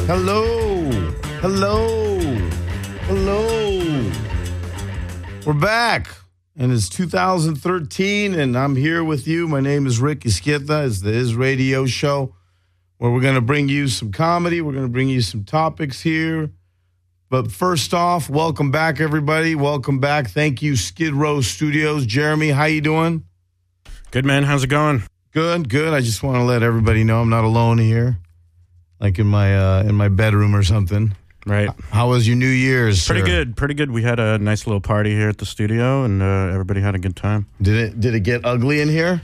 Hello. We're back, and it's 2013, and I'm here with you. My name is Rick Izquierda. It's the Is Radio Show, where we're going to bring you some comedy. We're going to bring you some topics here. But first off, welcome back, everybody. Welcome back. Thank you, Skid Row Studios. Jeremy, how you doing? Good, man. How's it going? Good. I just want to let everybody know I'm not alone here, like in my bedroom or something. Right. How was your New Year's? Pretty good. We had a nice little party here at the studio, and everybody had a good time. Did it get ugly in here?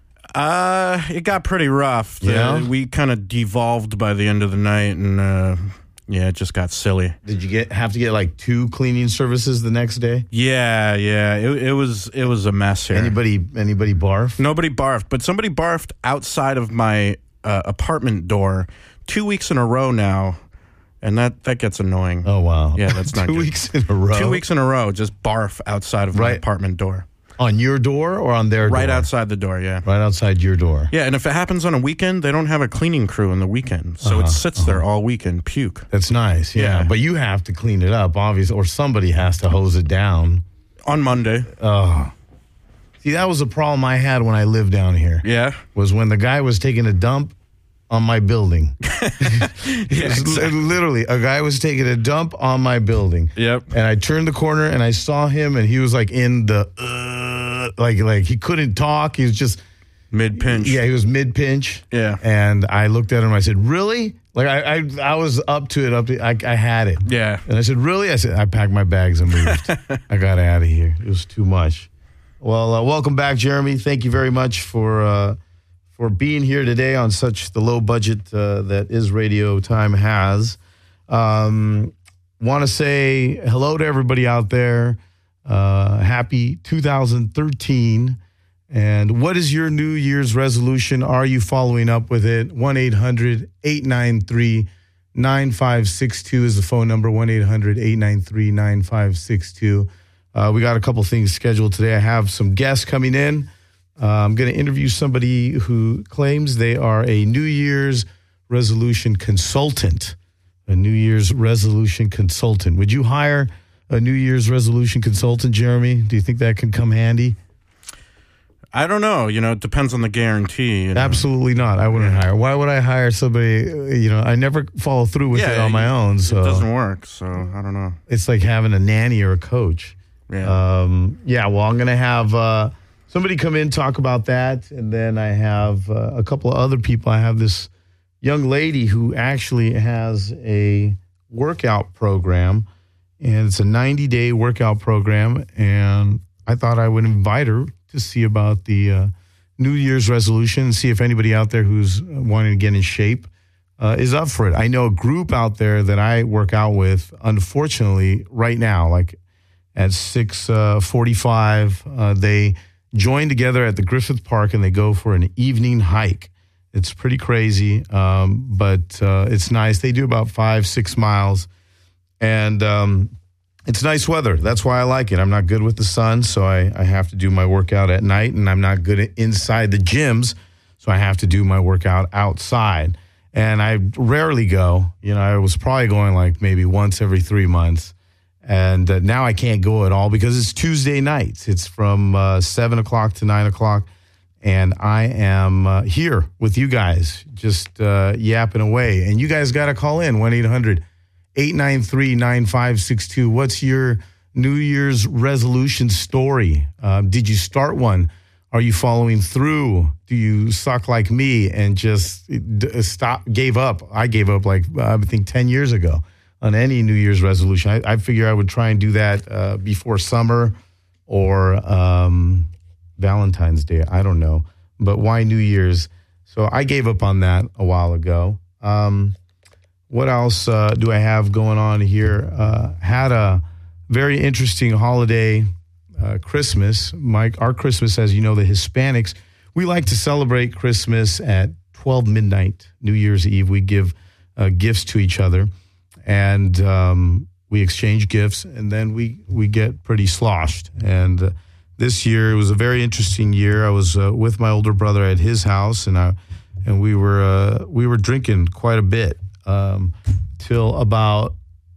It got pretty rough. Yeah? We kind of devolved by the end of the night, and it just got silly. Did you have to get like 2 cleaning services the next day? Yeah. It was a mess here. Anybody barf? Nobody barfed, but somebody barfed outside of my apartment door 2 weeks in a row now. And that gets annoying. Oh, wow. Yeah, that's not 2 good. weeks in a row? 2 weeks in a row, just barf outside of my apartment door. On your door or on their door? Right outside the door, yeah. Right outside your door. Yeah, and if it happens on a weekend, they don't have a cleaning crew on the weekend. So it sits there all weekend, puke. That's nice, yeah. But you have to clean it up, obviously, or somebody has to hose it down. On Monday. Oh. See, that was a problem I had when I lived down here. Yeah? Was when the guy was taking a dump on my building. Exactly. Literally, a guy was taking a dump on my building. Yep. And I turned the corner and I saw him, and he was like in the like he couldn't talk. He was just mid-pinch. Yeah, he was mid-pinch. Yeah. And I looked at him and I said, "Really?" Like I was up to it. I had it. Yeah. And I said, "Really?" I said, I packed my bags and moved. I got out of here. It was too much. Well, welcome back, Jeremy. Thank you very much for being here today on such the low budget that Is Radio Time has. Want to say hello to everybody out there. Happy 2013. And what is your New Year's resolution? Are you following up with it? 1-800-893-9562 is the phone number, 1-800-893-9562. We got a couple things scheduled today. I have some guests coming in. I'm going to interview somebody who claims they are a New Year's resolution consultant. A New Year's resolution consultant. Would you hire a New Year's resolution consultant, Jeremy? Do you think that could come handy? I don't know. It depends on the guarantee. Absolutely not. I wouldn't hire. Why would I hire somebody? I never follow through with it on my own. So it doesn't work. So I don't know. It's like having a nanny or a coach. Yeah. Well, I'm going to have somebody come in, talk about that. And then I have a couple of other people. I have this young lady who actually has a workout program, and it's a 90-day workout program. And I thought I would invite her to see about the New Year's resolution and see if anybody out there who's wanting to get in shape is up for it. I know a group out there that I work out with, unfortunately, right now, like at 6:45, they join together at the Griffith Park and they go for an evening hike. It's pretty crazy, but it's nice. They do about 5-6 miles, and it's nice weather. That's why I like it. I'm not good with the sun, so I have to do my workout at night, and I'm not good inside the gyms, so I have to do my workout outside. And I rarely go. I was probably going like maybe once every 3 months, and now I can't go at all because it's Tuesday nights. It's from 7 o'clock to 9 o'clock, and I am here with you guys just yapping away. And you guys got to call in, 1-800-893-9562. What's your New Year's resolution story? Did you start one? Are you following through? Do you suck like me and just gave up? I gave up I think 10 years ago on any New Year's resolution. I figure I would try and do that before summer or Valentine's Day. I don't know. But why New Year's? So I gave up on that a while ago. What else do I have going on here? Had a very interesting holiday, Christmas. Our Christmas, as you know, the Hispanics, we like to celebrate Christmas at 12 midnight, New Year's Eve. We give gifts to each other, and we exchange gifts, and then we get pretty sloshed. And this year, it was a very interesting year. I was with my older brother at his house, and we were drinking quite a bit. till about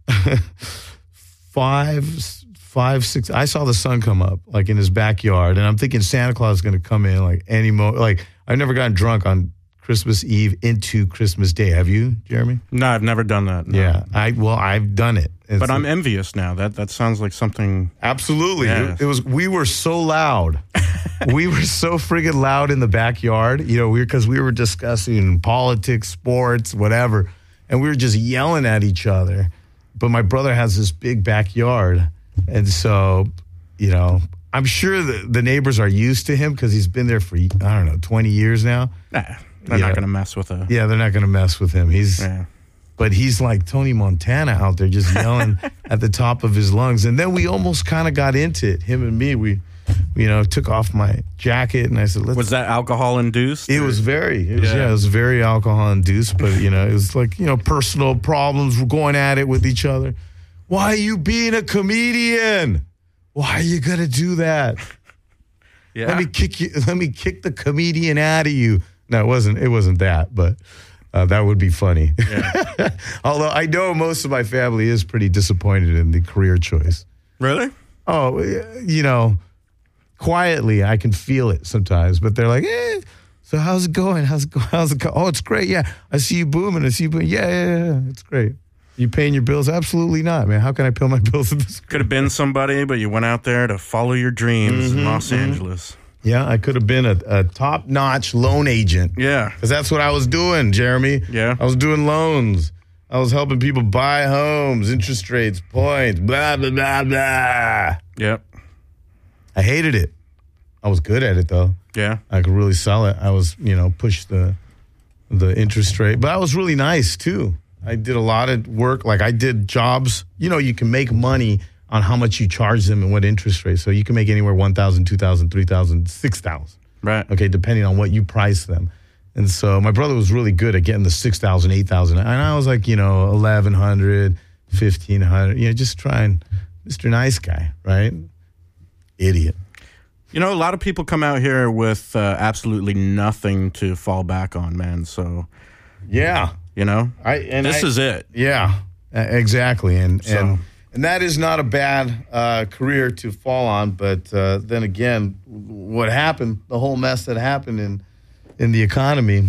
5, 6. I saw the sun come up like in his backyard, and I'm thinking Santa Claus is going to come in like any moment. Like I've never gotten drunk on Christmas Eve into Christmas Day. Have you, Jeremy? No, I've never done that. No. Yeah, I've done it. But I'm envious now. That sounds like something. Absolutely. Yeah. It was. We were so loud. We were so friggin' loud in the backyard. Because we were discussing politics, sports, whatever, and we were just yelling at each other. But my brother has this big backyard, and so I'm sure the neighbors are used to him because he's been there for 20 years now. Nah, they're not going to mess with him. Yeah, they're not going to mess with him. But he's like Tony Montana out there just yelling at the top of his lungs. And then we almost kind of got into it, him and me. We took off my jacket and I said, was that alcohol induced? It was very alcohol induced. But, it was like, personal problems. We're going at it with each other. Why are you being a comedian? Why are you going to do that? Yeah. Let me kick the comedian out of you. No, it wasn't that, but that would be funny. Yeah. Although I know most of my family is pretty disappointed in the career choice. Really? Oh, quietly I can feel it sometimes, but they're like, so how's it going? How's it going? Oh, it's great. Yeah. I see you booming. Yeah. It's great. You paying your bills? Absolutely not, man. How can I pay my bills at this? Could have been somebody, but you went out there to follow your dreams in Los Angeles. Yeah, I could have been a top-notch loan agent. Yeah. Because that's what I was doing, Jeremy. Yeah. I was doing loans. I was helping people buy homes, interest rates, points, blah, blah, blah, blah. Yep. I hated it. I was good at it, though. Yeah. I could really sell it. I was, push the interest rate. But I was really nice, too. I did a lot of work. Like, I did jobs. You can make money on how much you charge them and what interest rate. So you can make anywhere $1,000, $2,000, $3,000, $6,000. Right. Okay, depending on what you price them. And so my brother was really good at getting the $6,000, $8,000. And I was like, $1,100, $1,500. Just trying, Mr. Nice Guy, right? Idiot. A lot of people come out here with absolutely nothing to fall back on, man. So, yeah. This is it. Yeah, exactly. And that is not a bad career to fall on. But then again, what happened, the whole mess that happened in the economy,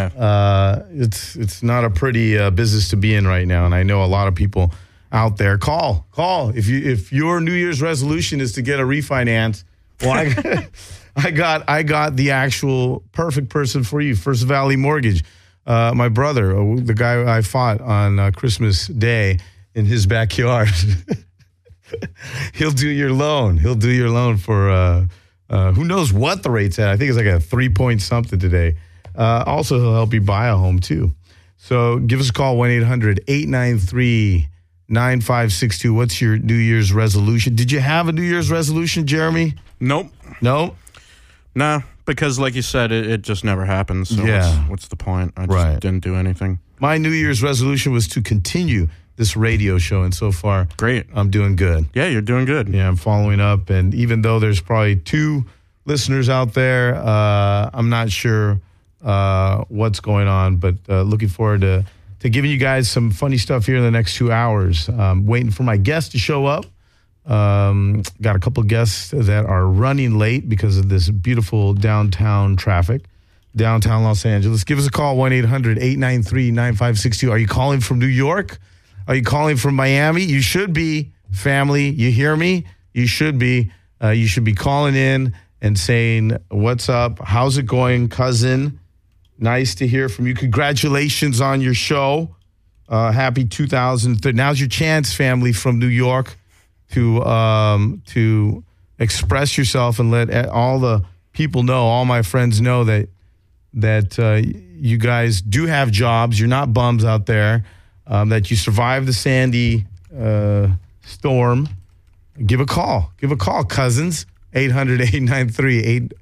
it's not a pretty business to be in right now. And I know a lot of people out there. Call. If your New Year's resolution is to get a refinance, well, I got the actual perfect person for you, First Valley Mortgage. My brother, the guy I fought on Christmas Day in his backyard, he'll do your loan. He'll do your loan for who knows what the rate's at. I think it's like a 3-point something today. Also, he'll help you buy a home, too. So give us a call, 1-800-893-9562. What's your New Year's resolution? Did you have a New Year's resolution, Jeremy? Nope. No? Nah, because like you said, it just never happened. So what's the point? I just didn't do anything. My New Year's resolution was to continue this radio show, and so far, great. I'm doing good. Yeah, you're doing good. Yeah, I'm following up, and even though there's probably 2 listeners out there, I'm not sure what's going on, but looking forward to giving you guys some funny stuff here in the next 2 hours. Waiting for my guests to show up. Got a couple of guests that are running late because of this beautiful downtown traffic, downtown Los Angeles. Give us a call, 1-800-893-9562. Are you calling from New York? Are you calling from Miami? You should be, family. You hear me? You should be. You should be calling in and saying, what's up? How's it going, cousin? Nice to hear from you. Congratulations on your show. Happy 2003. Now's your chance, family from New York, to express yourself and let all the people know, all my friends know that you guys do have jobs. You're not bums out there. That you survived the Sandy storm. Give a call, cousins. 800-893-9562.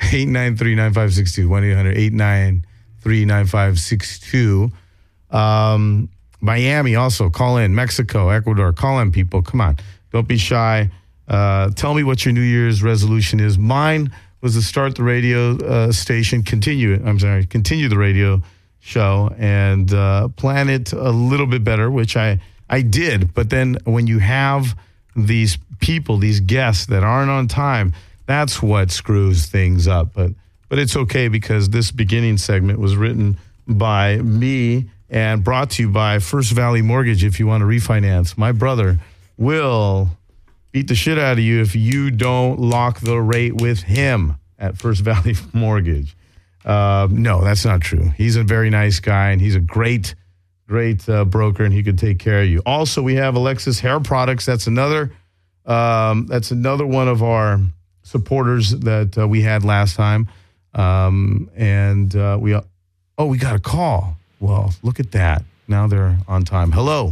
1-800-893-9562. Miami also, call in. Mexico, Ecuador, call in, people. Come on. Don't be shy. Tell me what your New Year's resolution is. Mine was to start the radio station, continue the radio show and plan it a little bit better, which I did. But then when you have these people, these guests that aren't on time, that's what screws things up. But it's okay because this beginning segment was written by me and brought to you by First Valley Mortgage. If you want to refinance, my brother will beat the shit out of you if you don't lock the rate with him at First Valley Mortgage. No, that's not true. He's a very nice guy, and he's a great broker, and he could take care of you. Also, we have Alexis Hair Products. That's another one of our supporters that we had last time. We got a call. Well, look at that. Now they're on time. Hello.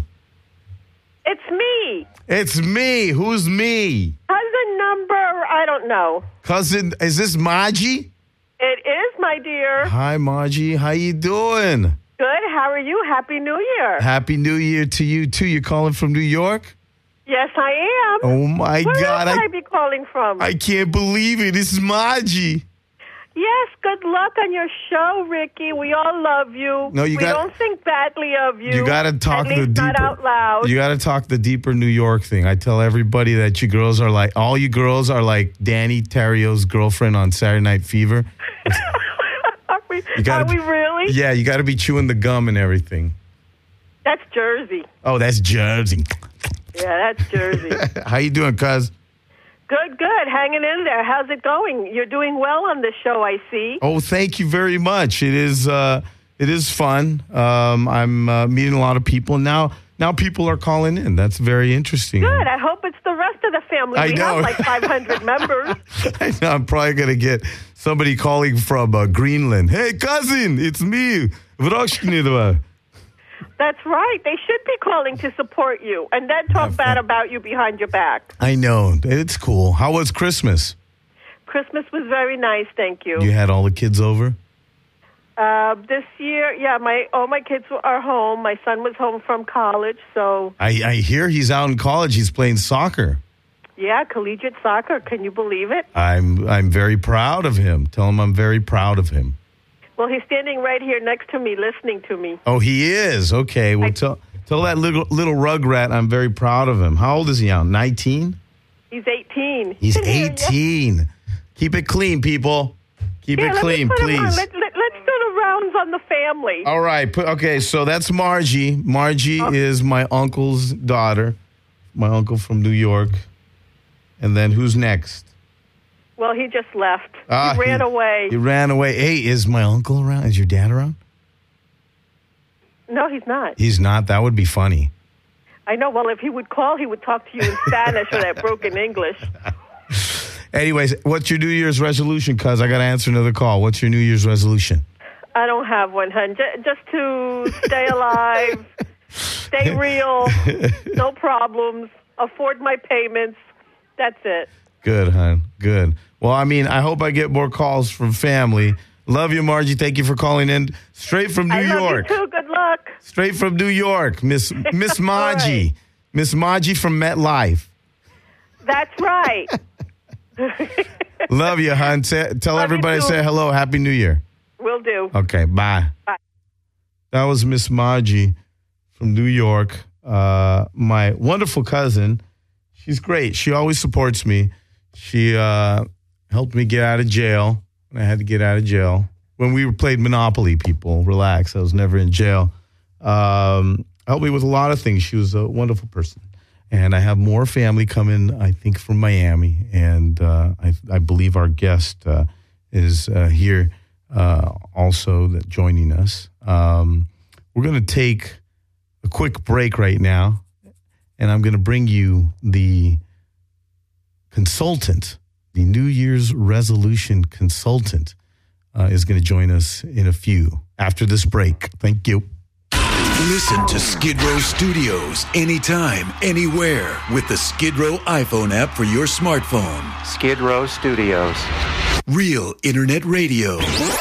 It's me. Who's me? Cousin number, I don't know. Cousin, is this Margie? It is, my dear. Hi, Margie. How you doing? Good. How are you? Happy New Year. Happy New Year to you, too. You're calling from New York? Yes, I am. Oh, my Where God. Where would I be calling from? I can't believe it. This is Margie. Yes, good luck on your show, Ricky. We all love you. No, we don't think badly of you. You got to talk at least the deeper. Not out loud. You got to talk the deeper New York thing. I tell everybody that all you girls are like Danny Terrio's girlfriend on Saturday Night Fever. Are we really? Yeah, you got to be chewing the gum and everything. That's Jersey. Oh, that's Jersey. Yeah, that's Jersey. How you doing, cuz? Good. Hanging in there. How's it going? You're doing well on this show, I see. Oh, thank you very much. It is fun. I'm meeting a lot of people now. Now people are calling in. That's very interesting. Good. I hope it's the rest of the family. I know. We have like 500 members. I know. I'm probably going to get somebody calling from Greenland. Hey, cousin, it's me. That's right. They should be calling to support you and then talk bad about you behind your back. I know. It's cool. How was Christmas? Christmas was very nice, thank you. You had all the kids over? This year, yeah, all my kids are home. My son was home from college, so... I hear he's out in college. He's playing soccer. Yeah, collegiate soccer. Can you believe it? I'm very proud of him. Tell him I'm very proud of him. Well, he's standing right here next to me, listening to me. Oh, he is? Okay. Well, tell that little rugrat I'm very proud of him. How old is he now? 19? He's 18. He's 18. Keep it clean, people. Keep it clean, please. Let's do the rounds on the family. All right. Okay, so that's Margie. Margie is my uncle's daughter, my uncle from New York. And then who's next? Well, he just left. He ran away. He ran away. Hey, is my uncle around? Is your dad around? No, he's not. He's not? That would be funny. I know. Well, if he would call, he would talk to you in Spanish or that broken English. Anyways, what's your New Year's resolution, cuz? I got to answer another call. What's your New Year's resolution? I don't have one, hun. Just to stay alive, stay real, no problems, afford my payments. That's it. Good, hon. Good. Well, I mean, I hope I get more calls from family. Love you, Margie. Thank you for calling in. Straight from New York. Love you too. Good luck. Straight from New York, Miss Margie. Right. Miss Margie from MetLife. That's right. Love you, hon. Tell everybody to say hello. Happy New Year. Will do. Okay, bye. Bye. That was Miss Margie from New York, my wonderful cousin. She's great. She always supports me. She helped me get out of jail when I had to get out of jail. When we played Monopoly, people, relax. I was never in jail. Helped me with a lot of things. She was a wonderful person. And I have more family coming, I think, from Miami. And I believe our guest is here also joining us. We're going to take a quick break right now. And I'm going to bring you the consultant, the New Year's resolution consultant, is going to join us in a few after this break. Thank you. Listen to Skid Row Studios anytime, anywhere with the Skid Row iPhone app for your smartphone. Skid Row Studios. Real Internet Radio.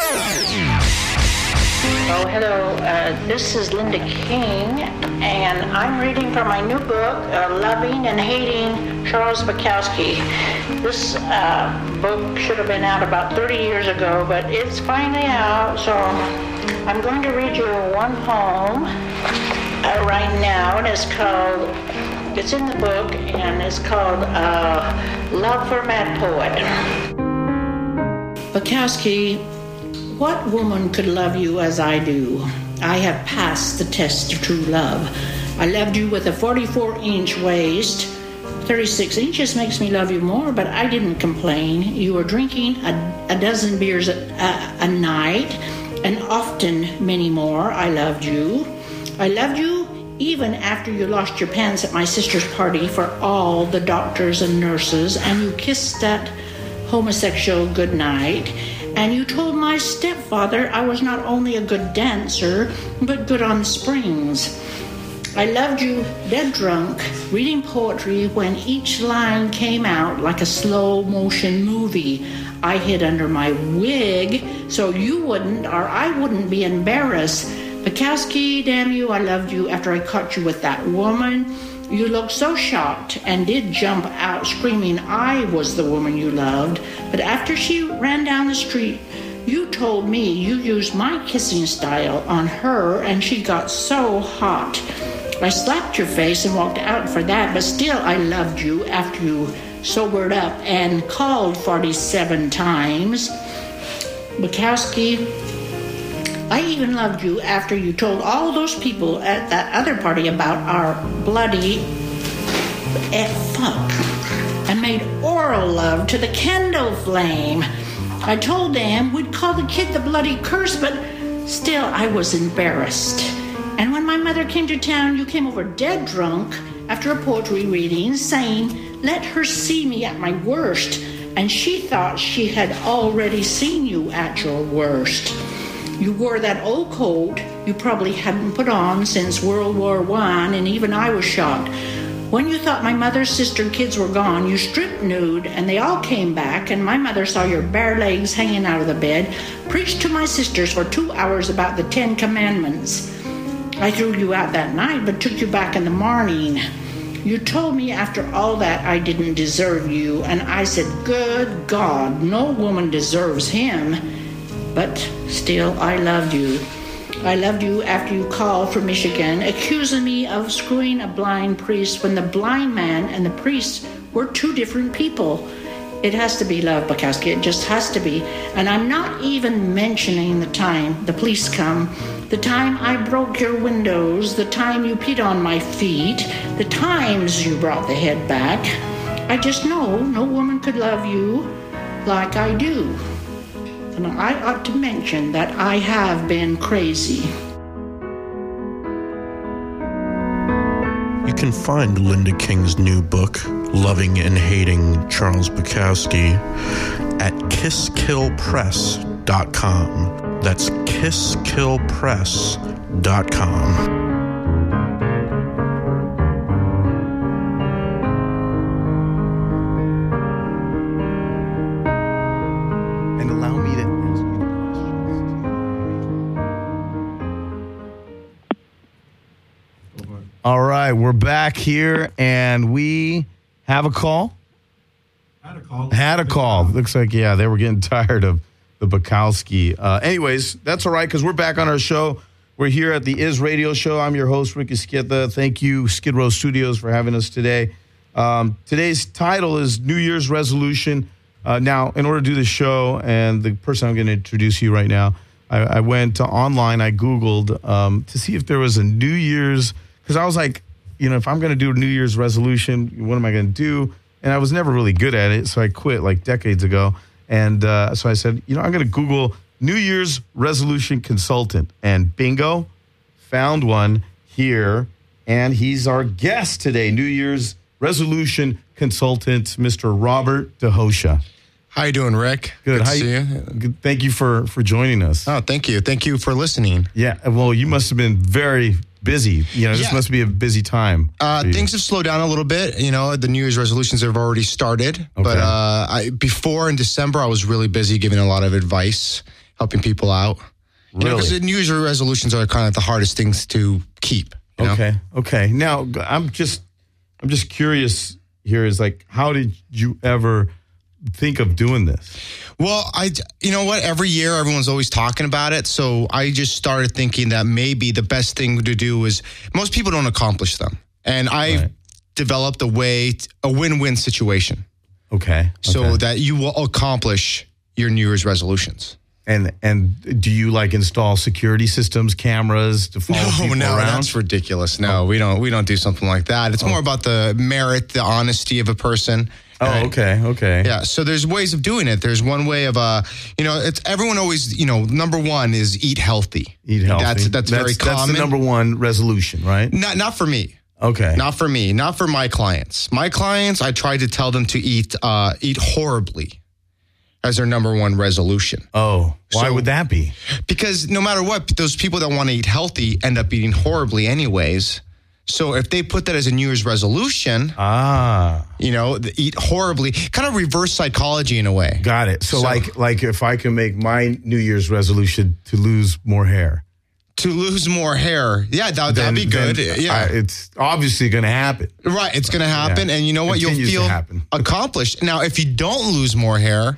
Oh, hello. This is Linda King, and I'm reading from my new book, Loving and Hating Charles Bukowski. This book should have been out about 30 years ago, but it's finally out, so I'm going to read you one poem right now, and it's in the book, and it's called Love for a Mad Poet. Bukowski, what woman could love you as I do? I have passed the test of true love. I loved you with a 44-inch waist. 36 inches makes me love you more, but I didn't complain. You were drinking a dozen beers a night, and often many more. I loved you. I loved you even after you lost your pants at my sister's party for all the doctors and nurses, and you kissed that homosexual goodnight, and you told my stepfather I was not only a good dancer, but good on the springs. I loved you dead drunk, reading poetry when each line came out like a slow-motion movie. I hid under my wig so you wouldn't, or I wouldn't be embarrassed. Bukowski, damn you, I loved you after I caught you with that woman. You looked so shocked and did jump out screaming I was the woman you loved. But after she ran down the street, you told me you used my kissing style on her, and she got so hot. I slapped your face and walked out for that, but still I loved you after you sobered up and called 47 times. Bukowski, I even loved you after you told all those people at that other party about our bloody fuck and made oral love to the candle flame. I told them we'd call the kid the bloody curse, but still I was embarrassed. And when my mother came to town, you came over dead drunk after a poetry reading, saying, let her see me at my worst. And she thought she had already seen you at your worst. You wore that old coat you probably hadn't put on since World War I, and even I was shocked. When you thought my mother's sister and kids were gone, you stripped nude, and they all came back, and my mother saw your bare legs hanging out of the bed, preached to my sisters for 2 hours about the 10 Commandments. I threw you out that night, but took you back in the morning. You told me after all that I didn't deserve you, and I said, good God, no woman deserves him. But still, I loved you. I loved you after you called from Michigan, accusing me of screwing a blind priest when the blind man and the priest were two different people. It has to be love, Bukowski. It just has to be. And I'm not even mentioning the time the police come, the time I broke your windows, the time you peed on my feet, the times you brought the head back. I just know no woman could love you like I do. And I ought to mention that I have been crazy. You can find Linda King's new book, Loving and Hating Charles Bukowski, at kisskillpress.com. That's kisskillpress.com. All right, we're back here, and we have a call. Had a call. Looks like, yeah, they were getting tired of the Bukowski. Anyways, that's all right, because we're back on our show. We're here at the Is Radio Show. I'm your host, Ricky Izquierda. Thank you, Skid Row Studios, for having us today. Today's title is New Year's Resolution. Now, in order to do the show, and the person I'm going to introduce you right now, I went online, I Googled to see if there was a New Year's. Because I was like, if I'm going to do a New Year's resolution, what am I going to do? And I was never really good at it, so I quit like decades ago. And so I said, I'm going to Google New Year's resolution consultant. And bingo, found one here. And he's our guest today, New Year's resolution consultant, Mr. Robert DeHosha. How you doing, Rick? Good. Good to see you. Good. Thank you for joining us. Oh, thank you. Thank you for listening. Yeah, well, you must have been very busy. This must be a busy time. Things have slowed down a little bit. The New Year's resolutions have already started. Okay. But before in December, I was really busy giving a lot of advice, helping people out. Really? Because the New Year's resolutions are kind of the hardest things to keep. Okay. Now, I'm just curious here is like, how did you ever think of doing this? Well, you know what? Every year, everyone's always talking about it. So I just started thinking that maybe the best thing to do is most people don't accomplish them. And I've developed a win-win situation. Okay. So that you will accomplish your New Year's resolutions. And do you like install security systems, cameras to follow people around? No, that's ridiculous. No, we don't do something like that. It's more about the merit, the honesty of a person. Oh, okay. Yeah, so there's ways of doing it. There's one way of, it's everyone always, number one is eat healthy. Eat healthy. That's very common. That's the number one resolution, right? Not for me. Okay. Not for me. Not for my clients. My clients, I try to tell them to eat horribly as their number one resolution. Oh, why would that be? Because no matter what, those people that want to eat healthy end up eating horribly anyways. So if they put that as a New Year's resolution, eat horribly, kind of reverse psychology in a way. Got it. So like if I can make my New Year's resolution to lose more hair. To lose more hair. Yeah, that'd be good. It's obviously going to happen. Right, it's going to happen. Yeah. And you know what? You'll feel accomplished. Now, if you don't lose more hair,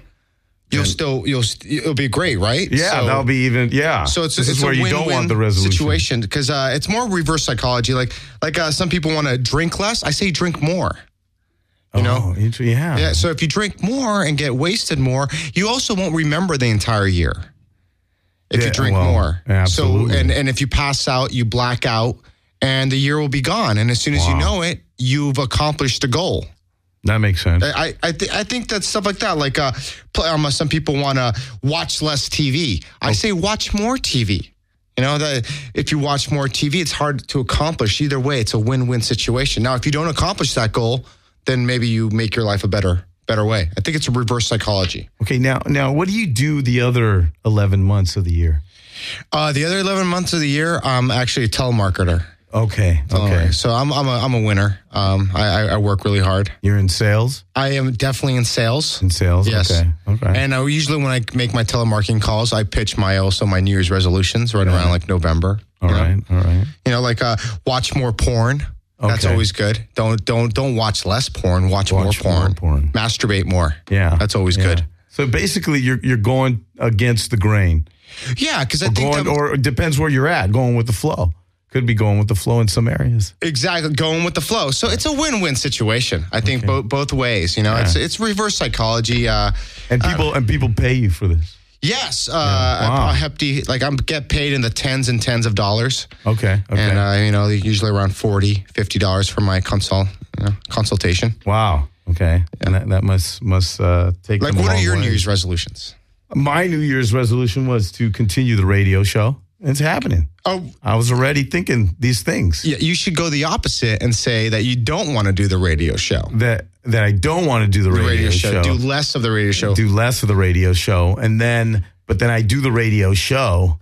it'll be great, right? Yeah, that'll be even, yeah. So it's where you don't want the resolution. Situation, because it's more reverse psychology. Like some people want to drink less. I say drink more. You know? Yeah. Yeah, so if you drink more and get wasted more, you also won't remember the entire year. If you drink more. Absolutely. So, and if you pass out, you black out, and the year will be gone. And as soon as you know it, you've accomplished the goal. That makes sense. I think that stuff like that, like some people want to watch less TV. I say watch more TV. That if you watch more TV, it's hard to accomplish. Either way, it's a win-win situation. Now, if you don't accomplish that goal, then maybe you make your life a better way. I think it's a reverse psychology. Okay, now what do you do the other 11 months of the year? The other 11 months of the year, I'm actually a telemarketer. Okay. So I'm a winner. I work really hard. You're in sales? I am definitely in sales. In sales? Yes. Okay. And usually when I make my telemarketing calls, I pitch my New Year's resolutions right around like November. All right. Watch more porn. That's always good. Don't watch less porn. Watch more porn. Masturbate more. Yeah. That's always good. So basically you're going against the grain. Yeah, because I think or it depends where you're at, going with the flow. Could be going with the flow in some areas. Exactly, going with the flow. So it's a win-win situation. I think both ways. It's reverse psychology. And people pay you for this. Yes, I get paid in the tens and tens of dollars. Okay. And usually around $40, $50 for my consultation. Wow. Okay, and that must take. Like, what are your New Year's resolutions? My New Year's resolution was to continue the radio show. It's happening. Oh, I was already thinking these things. Yeah, you should go the opposite and say that you don't want to do the radio show. That I don't want to do the radio show. Do less of the radio show. Do less of the radio show, but then I do the radio show.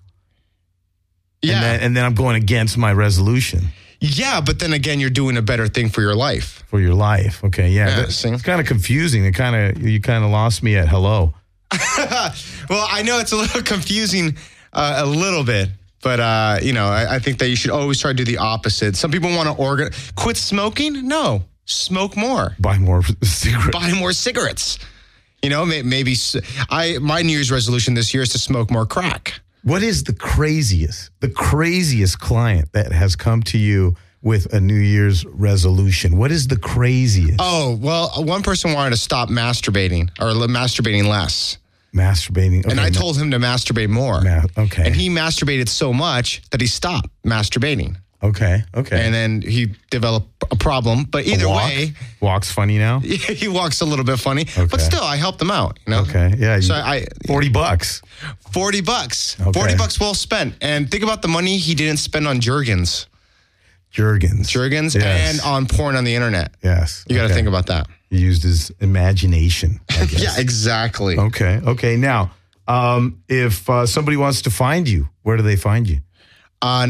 Yeah, and then I'm going against my resolution. Yeah, but then again, you're doing a better thing for your life. For your life, okay, yeah. It's kind of confusing. You kind of lost me at hello. Well, I know it's a little confusing. A little bit, but I think that you should always try to do the opposite. Some people want to quit smoking. No, smoke more. Buy more cigarettes. Buy more cigarettes. Maybe my New Year's resolution this year is to smoke more crack. What is the craziest client that has come to you with a New Year's resolution? What is the craziest? Oh, well, one person wanted to stop masturbating or masturbating less. Masturbating. Okay, and I told him to masturbate more. Okay. And he masturbated so much that he stopped masturbating. Okay. And then he developed a problem. But either way. Walks funny now? He walks a little bit funny. Okay. But still, I helped him out. Okay. Yeah. So $40. $40. Okay. $40 well spent. And think about the money he didn't spend on Jergens. Yes. And on porn on the internet. Yes. You got to think about that. He used his imagination, I guess. Yeah, exactly. Okay. Now, if somebody wants to find you, where do they find you? On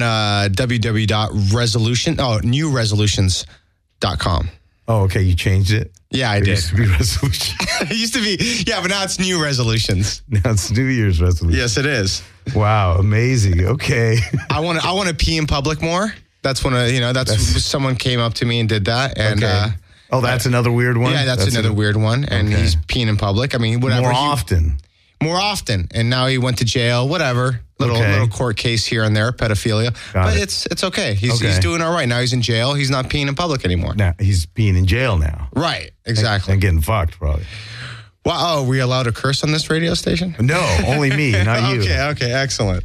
newresolutions.com. Oh, okay. You changed it? Yeah, I did. It used to be resolution. It used to be, yeah, but now it's new resolutions. Now it's New Year's resolution. Yes, it is. Wow, amazing. Okay. I want to pee in public more. That's when someone came up to me and did that, and Oh, that's another weird one? Yeah, that's another weird one. And Okay. he's peeing in public. I mean, whatever. More often. More often. And now he went to jail, whatever. Little court case here and there, pedophilia. But it's okay. He's doing all right. Now he's in jail. He's not peeing in public anymore. Now he's being in jail now. Right, exactly. And getting fucked, probably. Wow, are we allowed to curse on this radio station? No, only me, not you. Okay, excellent.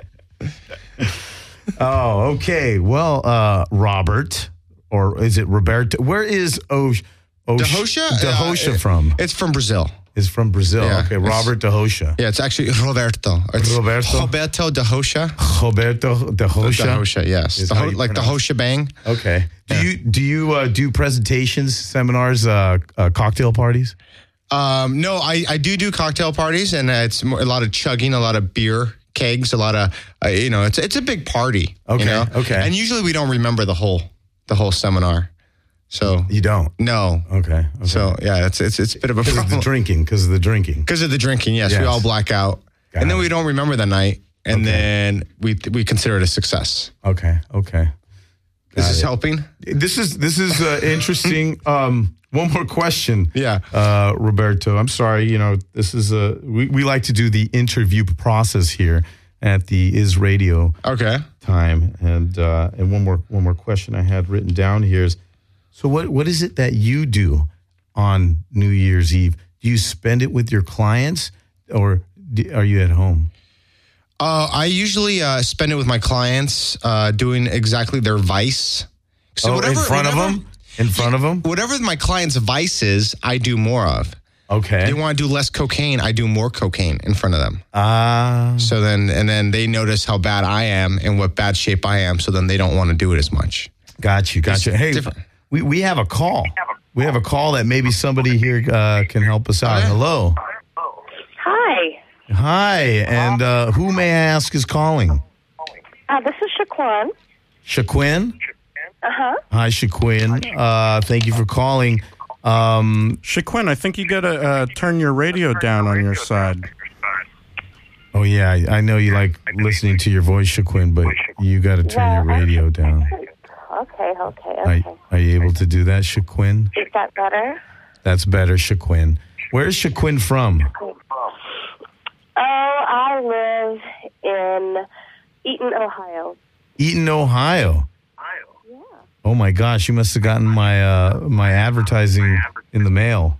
Oh, okay. Well, Robert, or is it Roberto? Where is Dehosha from? It's from Brazil. It's from Brazil. Yeah, okay, Robert Dehosha. Yeah, it's actually Roberto. It's Roberto Dehosha. Roberto Dehosha. Dehosha, yes. Like the Hosha Bang. Okay. Do you do presentations, seminars, cocktail parties? No, I do cocktail parties, and it's a lot of chugging, a lot of beer kegs, a lot of it's a big party. Okay. Okay. And usually we don't remember the whole seminar. So you don't? No. Okay. So yeah, it's a bit of a because of the drinking. Because of the drinking. Yes, we all black out, and then we don't remember the night, and then we consider it a success. Okay. Is this helping? This is interesting. One more question. Yeah. Roberto, I'm sorry. This is we like to do the interview process here at the Is Radio. Okay. Time, and one more question I had written down here is, so what is it that you do on New Year's Eve? Do you spend it with your clients, or are you at home? I usually spend it with my clients, doing exactly their vice. So in front of them? In front of them? Whatever my client's vice is, I do more of. Okay. They want to do less cocaine, I do more cocaine in front of them. So then they notice how bad I am and what bad shape I am, so then they don't want to do it as much. Got you. Hey, different. We have a call. We have a call that maybe somebody here can help us out. Hello. Hi, and who may I ask is calling? This is Shaquan. Shaquin? Uh-huh. Hi, Shaquin. Thank you for calling. Shaquin, I think you got to turn your radio down on your side. Oh, yeah, I know you like listening to your voice, Shaquin, but you got to turn your radio down. Okay. Are you able to do that, Shaquin? Is that better? That's better, Shaquin. Where's Shaquin from? Oh, I live in Eaton, Ohio. Eaton, Ohio. Yeah. Oh my gosh, you must have gotten my advertising in the mail.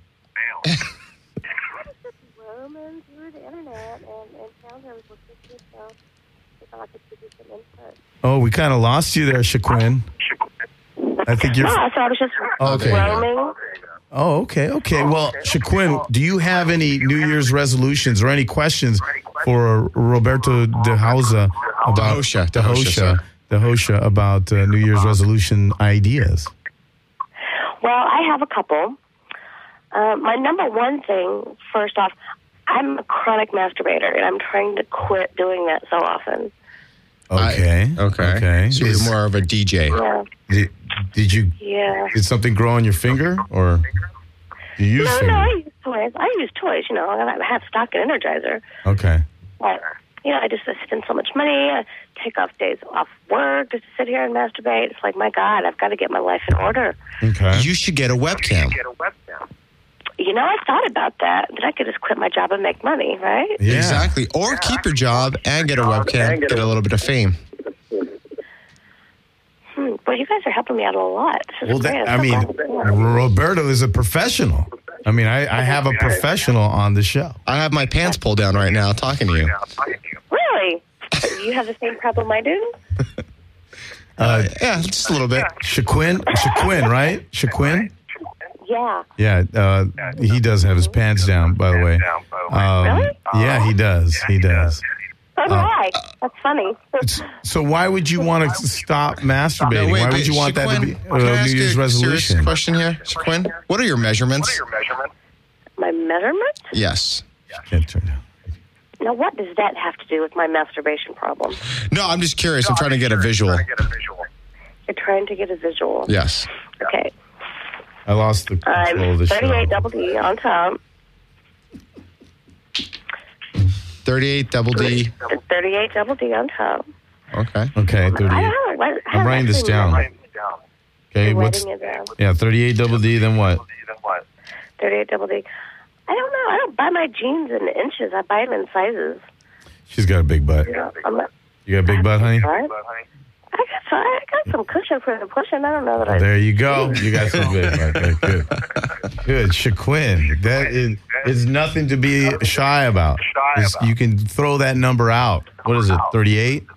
Roaming through the internet and found I was listening, so I thought I could give you some input. Oh, we kind of lost you there, Shaquin. I think you're. So I was just roaming. Oh, okay. Well, Shaquin, do you have any New Year's resolutions or any questions for Roberto Dehosha about Dehosha about New Year's resolution ideas? Well, I have a couple. My number one thing, first off, I'm a chronic masturbator, and I'm trying to quit doing that so often. Okay. So you're more of a DJ. Yeah. Did you? Yeah. Did something grow on your finger, or do you use No, finger? I use toys. I have stock and Energizer. Okay. But, I just spend so much money. I take off days off work just to sit here and masturbate. It's like, my God, I've got to get my life in order. Okay. You should get a webcam. I thought about that. That I could just quit my job and make money, right? Yeah. Exactly. Or keep your job and get a webcam, get a little bit of fame. Well, you guys are helping me out a lot. This is great. Roberto is a professional. I have a professional on the show. I have my pants pulled down right now talking to you. Really? You have the same problem I do? Yeah, just a little bit. Shaquin, right? Shaquin? Yeah. Yeah, he does have his pants down, by the way. Really? Yeah, he does. So do I. That's funny. So why would you want to stop masturbating? Why would you want that to be Shaquin, can I a ask New Year's you a resolution? serious question here, Shaquin? What are your measurements? My measurements? Yes. Can't turn down. Now, what does that have to do with my masturbation problem? No, I'm just curious. I'm trying to get a visual. You're trying to get a visual. Yes. Okay. I lost the control of the show. 38 double D on top. 38 double D. 38 double D on top. Okay. Okay, 38. I don't know. I'm writing this down. Okay, You're what's writing it down. 38 double D, then what? 38 double D. I don't know. I don't buy my jeans in inches. I buy them in sizes. She's got a big butt. You know, You got a big butt, honey? I got some cushion for the pushing. I don't know that I... There you go. You got some big butt there. Good. Good. Shaquin, that is nothing to be shy about. You can throw that number out. What is it, 38?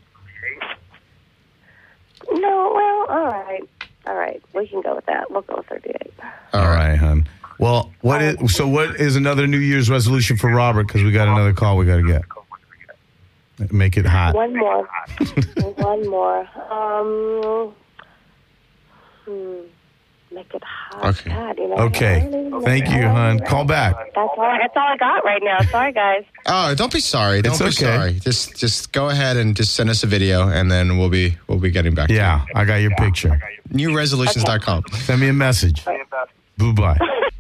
No, well, all right. All right. We can go with that. We'll go with 38. All right, hon. Well, what is another New Year's resolution for Robert? Because we got another call we got to get. Make it hot. One more. One more. Make it hot. Okay. God, you know, Okay. Thank you, hon. Call back. That's all I got right now. Sorry, guys. Oh, don't be sorry. Don't It's be okay. sorry. Just go ahead and just send us a video, and then we'll be getting back to Yeah, I got your picture. you. Newresolutions.com. Send me a message. Bye-bye.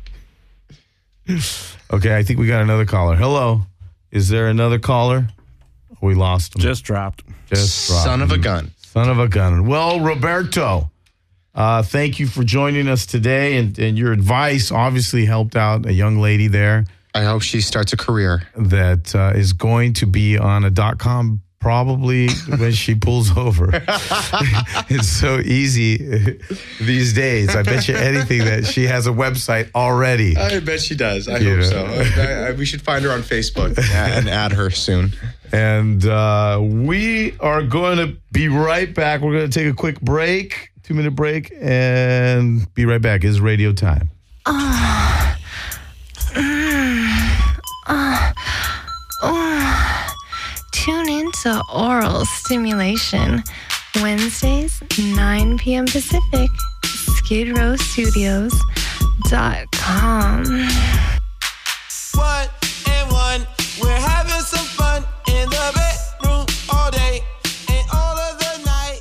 Okay, I think we got another caller. Hello. Is there another caller? We lost him. Just dropped. Son of a gun. Son of a gun. Well, Roberto, thank you for joining us today, and your advice obviously helped out a young lady there I hope she starts a career. that is going to be on a .com probably when she pulls over. It's so easy these days. I bet you anything that she has a website already. I bet she does. I You hope know. so. We should find her on Facebook and add her soon. And we are going to be right back. We're going to take a quick break, 2-minute break, and be right back. It's radio time. Tune in to Oral Stimulation, Wednesdays, 9 p.m. Pacific, SkidrowStudios.com. 1 and 1, we're having some fun in the bedroom all day and all of the night.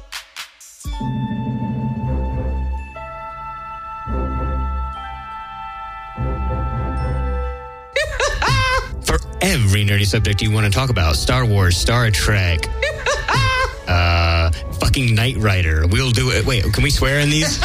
For every nerdy subject you want to talk about, Star Wars, Star Trek, fucking Knight Rider, we'll do it. Wait, can we swear in these?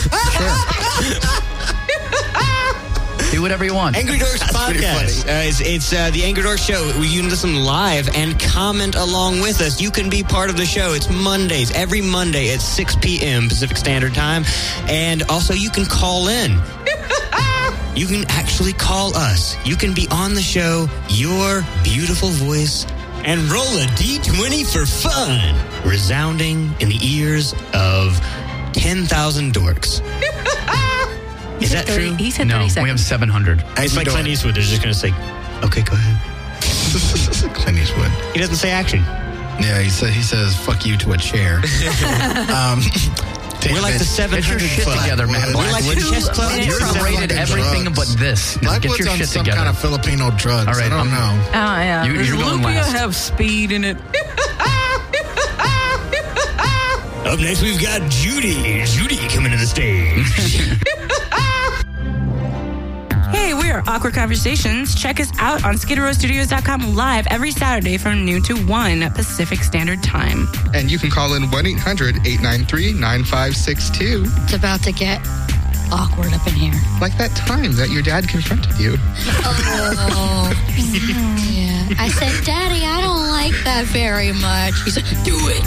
Do whatever you want. Angry Dorks Podcast. It's the Angry Dorks Show. You can listen live and comment along with us. You can be part of the show. It's Mondays, every Monday at 6 p.m. Pacific Standard Time. And also, you can call in. You can actually call us. You can be on the show, your beautiful voice, and roll a D20 for fun, resounding in the ears of 10,000 dorks. Is that true? He said 30 seconds. No, we have 700. It's like Clint Eastwood. They're just going to say, okay, go ahead. Clint Eastwood. He doesn't say action. Yeah, he says, fuck you to a chair. We're like the 700 Get your shit Club. together, man. We're like the chess club. You're rated everything but this. Just Blackwood's get your on shit some together. kind of Filipino drugs. All right, I don't know. Oh, yeah. You're Does going Lupia last. have speed in it? Up next, we've got Judy. Judy coming to the stage. Hey, we're Awkward Conversations. Check us out on SkidrowStudios.com live every Saturday from noon to 1 Pacific Standard Time. And you can call in 1-800-893-9562. It's about to get awkward up in here. Like that time that your dad confronted you. Oh, yeah. I said, Daddy, I don't like that very much. He said, do it.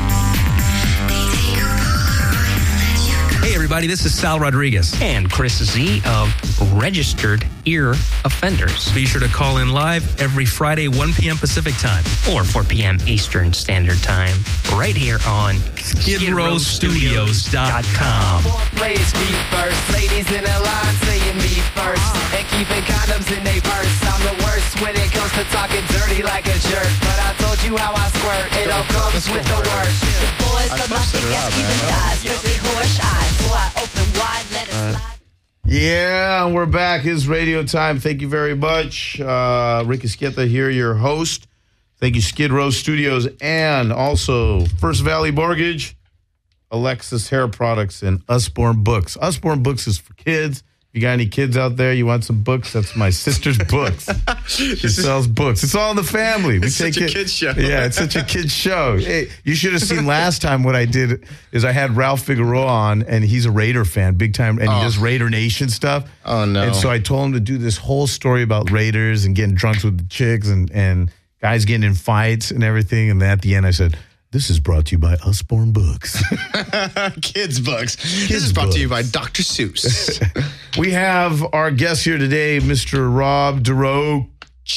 Hey, everybody, this is Sal Rodriguez. And Chris Z of Registered Ear Offenders. Be sure to call in live every Friday, 1 p.m. Pacific Time. Or 4 p.m. Eastern Standard Time. Right here on SkidrowStudios.com. Players be first, ladies in a line saying me first, and keeping condoms in they purse. I'm the worst when it comes to talking dirty like a jerk, but I told you how I squirt. It all comes with the worst. The boys are nothing else, even guys with big horse eyes. Boy, I open wide, let it slide. Yeah, and we're back. It's radio time. Thank you very much. Rick Esqueta here, your host. Thank you, Skid Row Studios, and also First Valley Mortgage, Alexis Hair Products, and Usborne Books. Usborne Books is for kids. you got any kids out there, you want some books? That's my sister's books. She sells books. It's all in the family. It's such a kid's show. Yeah, it's such a kid's show. Hey, you should have seen last time what I did is I had Ralph Figueroa on, and he's a Raider fan, big time, and he does Raider Nation stuff. Oh, no. And so I told him to do this whole story about Raiders and getting drunk with the chicks and guys getting in fights and everything. And then at the end I said, this is brought to you by Usborne Books. Kids Books. This is brought to you by Dr. Seuss. We have our guest here today, Mr. Rob DeRocha.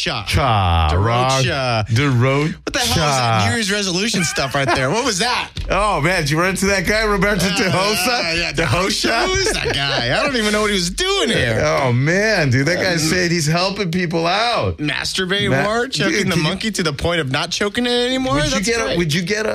DeRocha. What the hell is that New Year's resolution stuff right there? What was that? Oh, man, did you run into that guy, Roberto DeHosa? Yeah, DeHosa? Who's that guy? I don't even know what he was doing here. Oh, man, dude, that guy's saying he's helping people out. Masturbate more, choking the monkey to the point of not choking it anymore? Would you get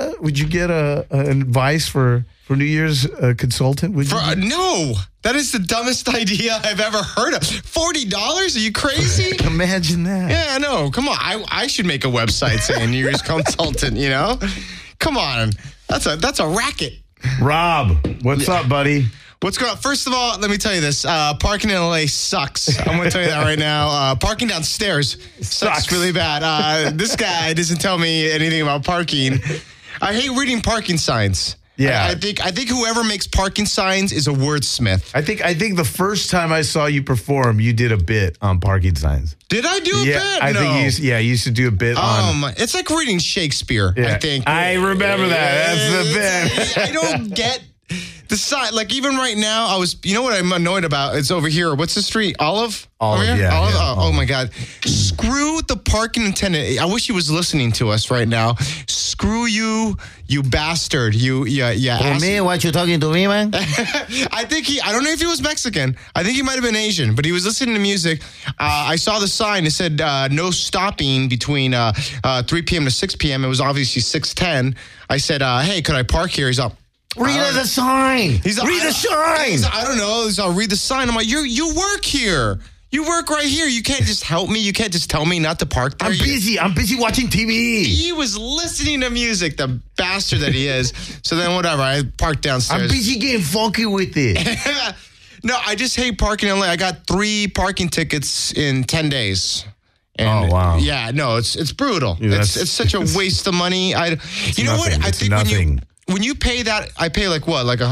a advice for New Year's consultant? No. That is the dumbest idea I've ever heard of. $40? Are you crazy? Imagine that. Yeah, I know. Come on. I should make a website saying New Year's consultant, you know? Come on. That's a racket. Rob, what's up, buddy? What's going on? First of all, let me tell you this. Parking in LA sucks. I'm going to tell you that right now. Parking downstairs sucks really bad. This guy doesn't tell me anything about parking. I hate reading parking signs. Yeah, I think whoever makes parking signs is a wordsmith. I think the first time I saw you perform, you did a bit on parking signs. Did I do a bit? I think you used to do a bit on. It's like reading Shakespeare. Yeah. I think I remember that. That's the bit. I don't get the sign. Like even right now, you know what I'm annoyed about? It's over here. What's the street? Olive. Olive. Over here? Yeah. Olive. Yeah. Oh my God! Screw the parking attendant. I wish he was listening to us right now. Screw you, you bastard. For me, what you talking to me, man? I don't know if he was Mexican. I think he might have been Asian, but he was listening to music. I saw the sign. It said no stopping between 3 p.m. to 6 p.m. It was obviously 6:10. I said, hey, could I park here? He's up. Read the sign. Read the sign. I don't know. I'll read the sign. I'm like, you work here. You work right here. You can't just help me. You can't just tell me not to park there. I'm busy watching TV. He was listening to music, the bastard that he is. So then whatever, I parked downstairs. I'm busy getting funky with it. No, I just hate parking in LA. I got 3 parking tickets in 10 days. And oh, wow. Yeah, no, it's brutal. Yeah, it's such a waste of money. You know what? I think when you pay that, I pay like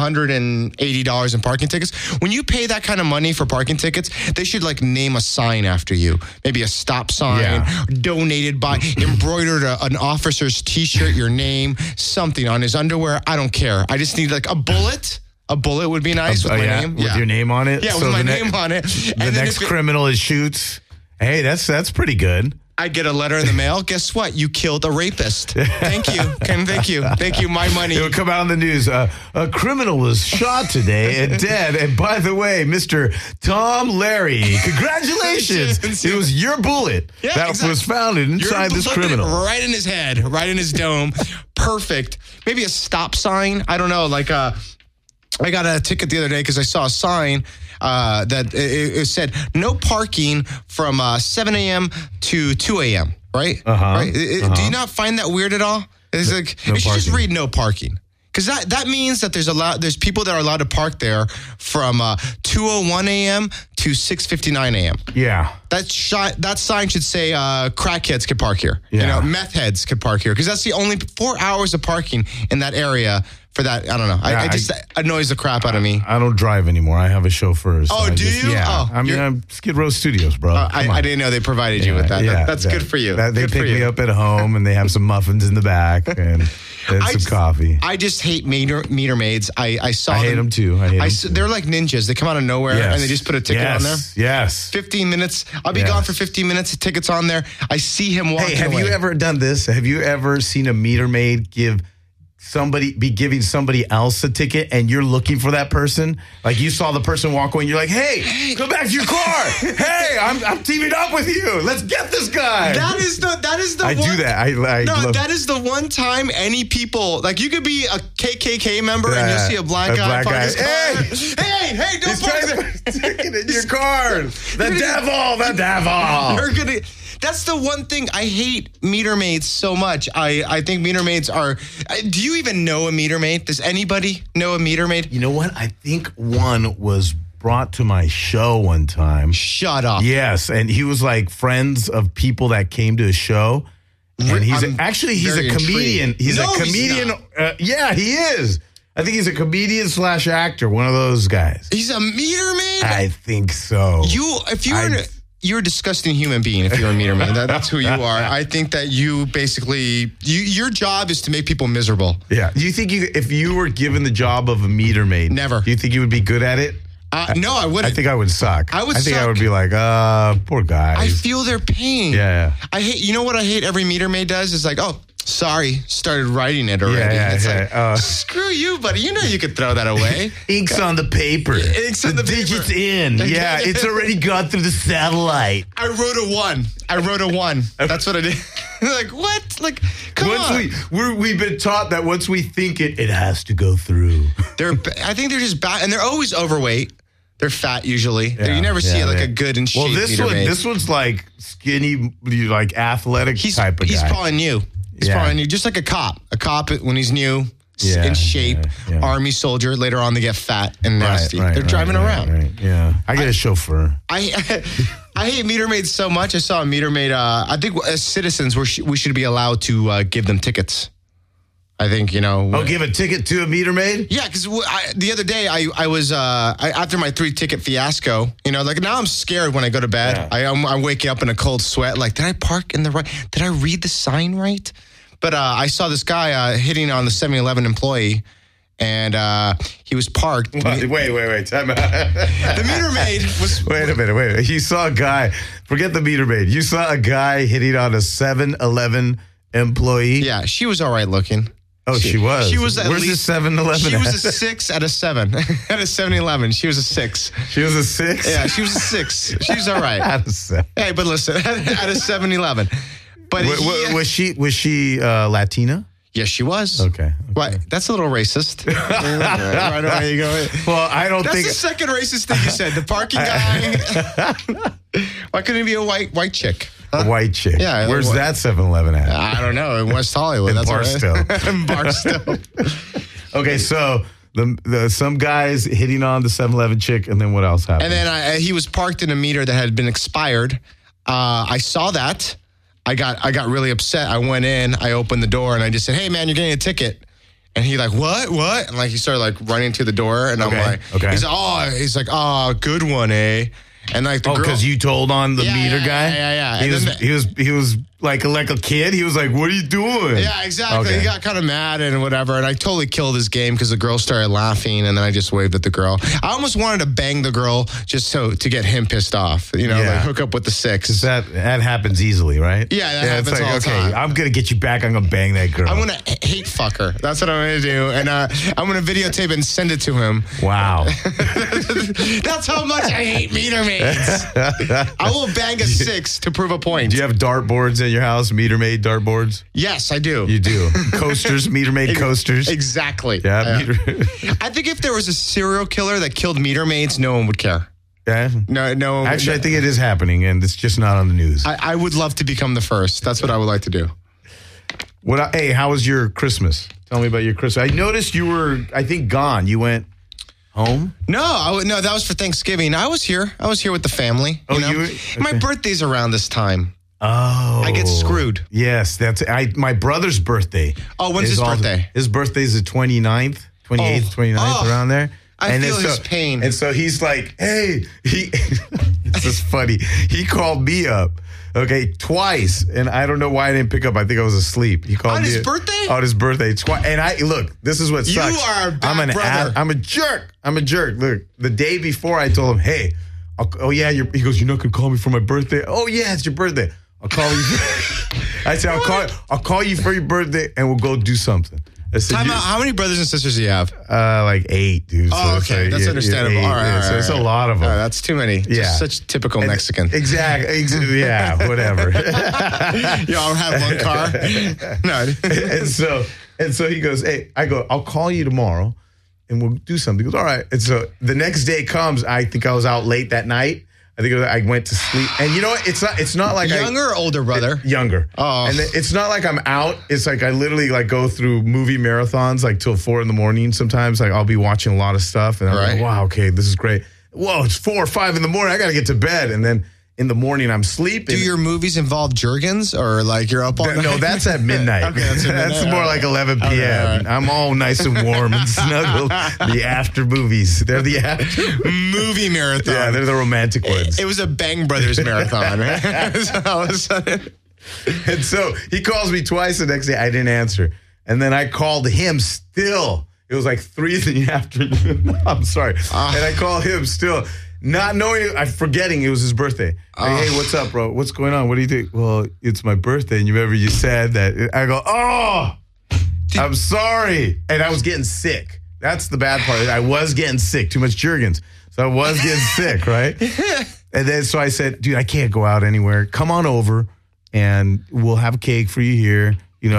$180 in parking tickets. When you pay that kind of money for parking tickets, they should like name a sign after you. Maybe a stop sign, donated by, embroidered an officer's T-shirt, your name, something on his underwear. I don't care. I just need like a bullet. A bullet would be nice with my name. With your name on it? Yeah, with my name on it. The next criminal is shoots. Hey, that's pretty good. I get a letter in the mail. Guess what? You killed a rapist. Thank you. Thank you. My money. It will come out on the news. A criminal was shot today and dead. And by the way, Mr. Tom Larry, congratulations. It was your bullet that was found inside this criminal. Right in his head, right in his dome. Perfect. Maybe a stop sign. I don't know. Like I got a ticket the other day because I saw a sign that it said no parking from 7 a.m. to 2 a.m., right? Right? Do you not find that weird at all? It's like, you should just read no parking. Because that means that there's people that are allowed to park there from 2:01 a.m. to 6:59 a.m. Yeah. That sign should say crackheads could park here. Yeah. You know, meth heads could park here. Because that's the only 4 hours of parking in that area. For that, I don't know. It just annoys the crap out of me. I don't drive anymore. I have a chauffeur. So do you? Yeah. Oh, I'm Skid Row Studios, bro. I didn't know they provided you with that. That's good for you. They pick me up at home, and they have some muffins in the back and some coffee. I just hate meter maids. I saw I hate them too. They're like ninjas. They come out of nowhere, and they just put a ticket on there. Yes. 15 minutes. I'll be gone for 15 minutes. The ticket's on there. I see him walking away. Hey, have you ever done this? Have you ever seen a meter maid giving somebody else a ticket and you're looking for that person? Like you saw the person walk away and you're like, hey, go back to your car. Hey, I'm teaming up with you. Let's get this guy. That is the I do that. That is the one time any people, like you could be a KKK member and you'll see a black guy park his car. Hey, don't park the ticket in your car. The devil. That's the one thing I hate meter maids so much. I think meter maids are. Do you even know a meter maid? Does anybody know a meter maid? You know what? I think one was brought to my show one time. Shut up. Yes, and he was like friends of people that came to his show. And he's he's a comedian. He's a comedian. Yeah, he is. I think he's a comedian / actor. One of those guys. He's a meter maid? I think so. You're a disgusting human being if you're a meter maid. That's who you are. I think that you basically, your job is to make people miserable. Yeah. Do you think if you were given the job of a meter maid, never. Do you think you would be good at it? No, I wouldn't. I think I would suck. I think I would be like, poor guy. I feel their pain. Yeah. You know what I hate every meter maid does? Is like, oh, sorry, started writing it already. Yeah, screw you, buddy. You know you could throw that away. Ink's on the paper. Ink's on the digits paper. in. Yeah, it's already gone through the satellite. I wrote a 1. That's what I did. Like, what? Like, come on. We've been taught that once we think it has to go through. I think they're just bad, and they're always overweight. They're fat usually. Yeah, you never see like a good and shape meter maid. This one's like skinny, like athletic type of guy. He's probably new. He's probably new, just like a cop. A cop when he's new, in shape, army soldier. Later on, they get fat and nasty. They're driving around. Yeah, I get a chauffeur. I hate meter maids so much. I saw a meter maid. I think as citizens, we should be allowed to give them tickets. I think, give a ticket to a meter maid? Yeah, because the other day I was, after my 3-ticket fiasco, like now I'm scared when I go to bed. Yeah. I'm waking up in a cold sweat. Like, did I park in the right? Did I read the sign right? But I saw this guy hitting on the 7-Eleven employee, and he was parked. Wait. Time out. The meter maid was... Wait a minute. You saw a guy, forget the meter maid. You saw a guy hitting on a 7-Eleven employee? Yeah, she was all right looking. Oh, she was. She was Where's the 7-Eleven? She was a 6 out of 7 at a 7-Eleven. She was a 6. She was a 6? Yeah, she was a 6. She's all right. Out of 7. Hey, but listen, at a 7-Eleven. But was she Latina? Yes, she was. Okay. What? That's a little racist. Right away you go. Well, I don't think... think... That's the second racist thing you said. The parking guy. Why couldn't it be a white chick? Huh? A white chick. Yeah. Where's that 7-Eleven at? I don't know. In West Hollywood. In Barstow. In Barstow. Okay, so some guys hitting on the 7-Eleven chick, and then what else happened? And then he was parked in a meter that had been expired. I saw that. I got really upset. I went in, I opened the door, and I just said, "Hey, man, you're getting a ticket." And he like, what? And like he started like running to the door, and I'm like, he's like, oh, good one, eh? And like the girl, because you told on the meter guy. Yeah. He was like a kid. He was like, "What are you doing?" Yeah, exactly. Okay. He got kind of mad and whatever, and I totally killed his game because the girl started laughing, and then I just waved at the girl. I almost wanted to bang the girl just to get him pissed off. Like hook up with the 6. That happens easily, right? Yeah, that happens all the time. I'm gonna get you back. I'm gonna bang that girl. I'm gonna hate fuck her. That's what I'm gonna do, and I'm gonna videotape it and send it to him. Wow. That's how much I hate meter maids. I will bang a 6 to prove a point. Do you have dartboards at your house? Meter maid dartboards? Yes, I do. You do. Coasters, meter maid coasters? Exactly. Yeah. I think if there was a serial killer that killed meter maids, no one would care. Yeah? No. Actually, I think it is happening, and it's just not on the news. I would love to become the first. That's what I would like to do. Hey, how was your Christmas? Tell me about your Christmas. I noticed you were, I think, gone. You went home? No, that was for Thanksgiving. I was here with the family. Oh, you were? Okay. My birthday's around this time. Oh. I get screwed. Yes, my brother's birthday. Oh, when's his birthday? His birthday's the 29th, 28th, 29th, around there. I feel his pain. And so he's like, hey, this is funny. He called me up. Okay, twice, and I don't know why I didn't pick up. I think I was asleep. He called on me his birthday. On his birthday, twice. And look, this is what sucks. You are a bad brother. I'm a jerk. Look, the day before, I told him, "Hey, he goes, you're not gonna call me for my birthday? Oh yeah, it's your birthday. I'll call you." I said, I'll call you for your birthday, and we'll go do something. Time out. How many brothers and sisters do you have? Like 8, dude. Oh, okay. That's understandable. All right. So it's a lot of them. That's too many. Yeah. Just such typical Mexican. Exactly. Yeah, whatever. Y'all have one car? No. And so he goes, hey, I'll call you tomorrow and we'll do something. He goes, all right. And so the next day comes, I think I was out late that night. I think I went to sleep. And you know what? It's not like younger or older brother? Younger. Oh. And it's not like I'm out. It's like I literally go through movie marathons till 4 a.m. sometimes. Like I'll be watching a lot of stuff and I'm like, wow, okay, this is great. whoa, it's 4 or 5 in the morning. I got to get to bed. And then in the morning, I'm sleeping. Do your movies involve Jergens or like you're up all night? No, that's at midnight. Okay, that's more like 11 p.m. Okay, right. I'm all nice and warm and snuggled. The after movies. They're the after movie marathon. Yeah, they're the romantic ones. It was a Bang Brothers marathon, right? So all of a sudden. And so he calls me twice the next day. I didn't answer. And then I called him still. It was like 3 in the afternoon. I'm sorry. And I called him still. Not knowing, I'm forgetting it was his birthday. Like, hey, what's up, bro? What's going on? What do you think? Well, it's my birthday, and you remember you said that. I go, I'm sorry. And I was getting sick. That's the bad part. I was getting sick. Too much Jergens. So I was getting sick, right? And then so I said, dude, I can't go out anywhere. Come on over, and we'll have a cake for you here.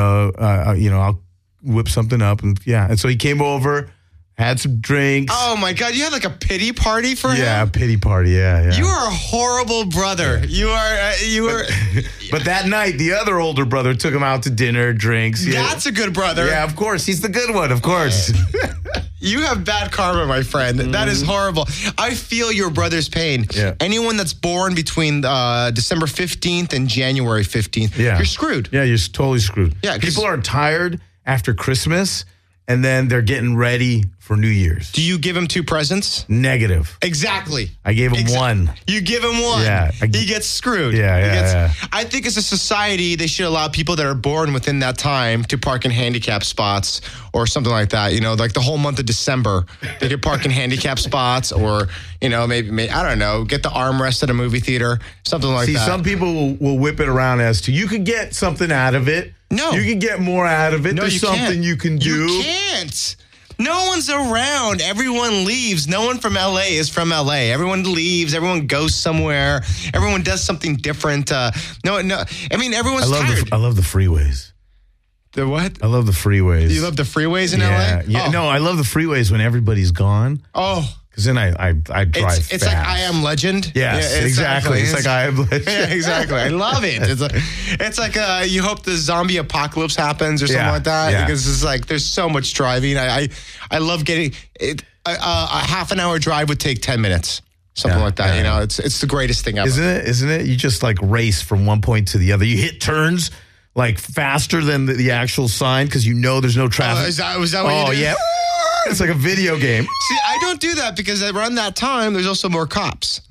I'll whip something up. And so he came over. Had some drinks. Oh, my God. You had like a pity party for him? Yeah, a pity party. Yeah. You are a horrible brother. Yeah. You are. But that night, the other older brother took him out to dinner, drinks. That's a good brother. Yeah, of course. He's the good one, of course. You have bad karma, my friend. That is horrible. I feel your brother's pain. Yeah. Anyone that's born between December 15th and January 15th, you're screwed. Yeah, you're totally screwed. Yeah, people are tired after Christmas, and then they're getting ready for New Year's. Do you give him 2 presents? Negative. Exactly. I gave him 1. You give him 1. Yeah. He gets screwed. Yeah. I think as a society, they should allow people that are born within that time to park in handicap spots or something like that. Like the whole month of December, they could park in handicap spots or, maybe, I don't know, get the armrest at a movie theater, something like that. See, some people will whip it around as to, you could get something out of it. No. You can get more out of it. No, There's something you can do. You can't. No one's around. Everyone leaves. No one from LA is from LA. Everyone leaves. Everyone goes somewhere. Everyone does something different. No. I mean, everyone's tired. I love the freeways. The what? I love the freeways. You love the freeways in LA? Yeah. Oh. No, I love the freeways when everybody's gone. Oh. Because then I drive fast. It's like I Am Legend. Yes, exactly. It's like I Am Legend. Yeah, exactly. I love it. It's like you hope the zombie apocalypse happens or something like that. Yeah. Because it's like there's so much driving. I love getting it. A half an hour drive would take 10 minutes. Something like that. Yeah. It's the greatest thing ever. Isn't it? You just like race from one point to the other. You hit turns like faster than the actual sign because there's no traffic. Is that what you do? Yeah. It's like a video game. See, I don't do that because around that time, there's also more cops.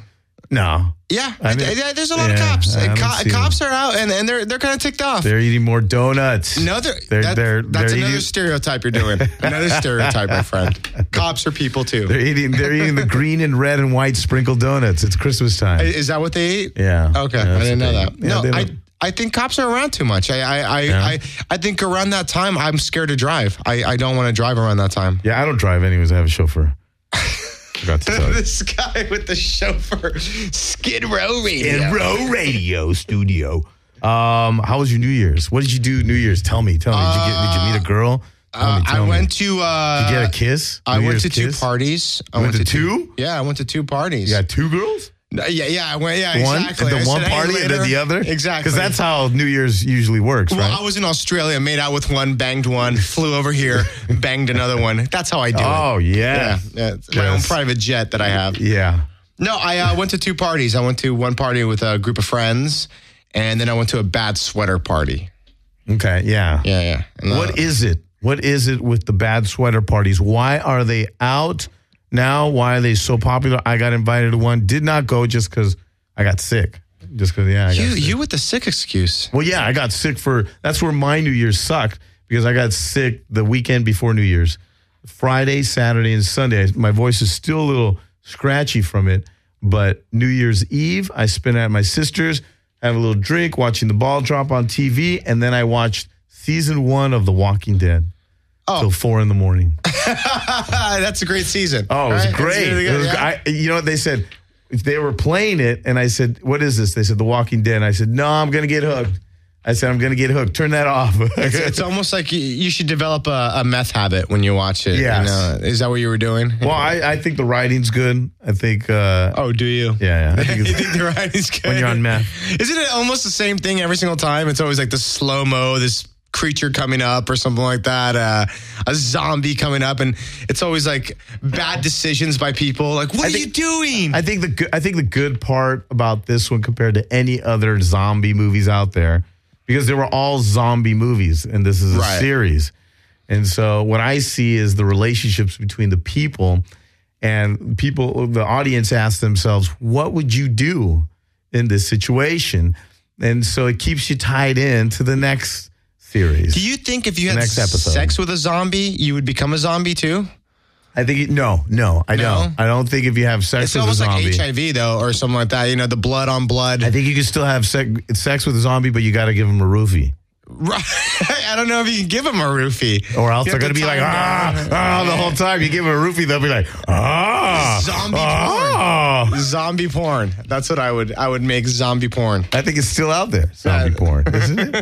No. Yeah, there's a lot of cops. Cops are out and they're kind of ticked off. They're eating more donuts. No, that's another stereotype you're doing. Another stereotype, my friend. Cops are people too. They're eating the green and red and white sprinkled donuts. It's Christmas time. Is that what they eat? Yeah. Okay, Yeah, I didn't know that. Yeah, I think cops are around too much. I think around that time, I'm scared to drive. I don't want to drive around that time. Yeah, I don't drive anyways. I have a chauffeur. Forgot to tell you. This guy with the chauffeur, Skid Row Radio. Skid Row Radio Studio. How was your New Year's? What did you do New Year's? Tell me. Did you meet a girl? I went to. Did you get a kiss? I went to 2 parties. I went to 2? Yeah, I went to 2 parties. You got 2 girls? Yeah, I went. Yeah, one, exactly. The one party and then the other? Exactly. Because that's how New Year's usually works, right? Well, I was in Australia, made out with one, banged one, flew over here, banged another one. That's how I do it. Oh, yeah. It's my own private jet that I have. Yeah. No, I went to 2 parties. I went to one party with a group of friends, and then I went to a bad sweater party. Okay, yeah. Yeah. What is it? What is it with the bad sweater parties? Why are they out now? Why are they so popular? I got invited to one, did not go just because I got sick. Just because, I got sick. You with the sick excuse. Well, yeah, I got sick that's where my New Year's sucked because I got sick the weekend before New Year's. Friday, Saturday, and Sunday. My voice is still a little scratchy from it, but New Year's Eve, I spent at my sister's, have a little drink, watching the ball drop on TV, and then I watched season 1 of The Walking Dead. Till 4 a.m. That's a great season. Oh, it was great. You know what they said? They were playing it, and I said, "What is this?" They said, "The Walking Dead." And I said, "No, I'm going to get hooked." I said, "I'm going to get hooked. Turn that off." It's almost like you should develop a meth habit when you watch it. Yes. Is that what you were doing? Well, I think the writing's good. I think. Do you? Yeah. I think you think the writing's good when you're on meth? Isn't it almost the same thing every single time? It's always like the slow mo, this creature coming up or something like that, a zombie coming up, and it's always like bad decisions by people. Like, what are you doing? I think the good part about this one compared to any other zombie movies out there, because they were all zombie movies, and this is a series. And so what I see is the relationships between the people, and the audience asks themselves, what would you do in this situation? And so it keeps you tied in to the next series. Do you think if you had sex with a zombie, you would become a zombie too? I think no, I don't. I don't think if you have sex with a zombie. It's almost like HIV though, or something like that. You know, the blood on blood. I think you can still have sex with a zombie, but you got to give him a roofie. Right. I don't know if you can give him a roofie. Or else they're going to be like, the whole time. You give them a roofie, they'll be like, zombie porn. Zombie porn. That's what I would make zombie porn. I think it's still out there, zombie porn, isn't it?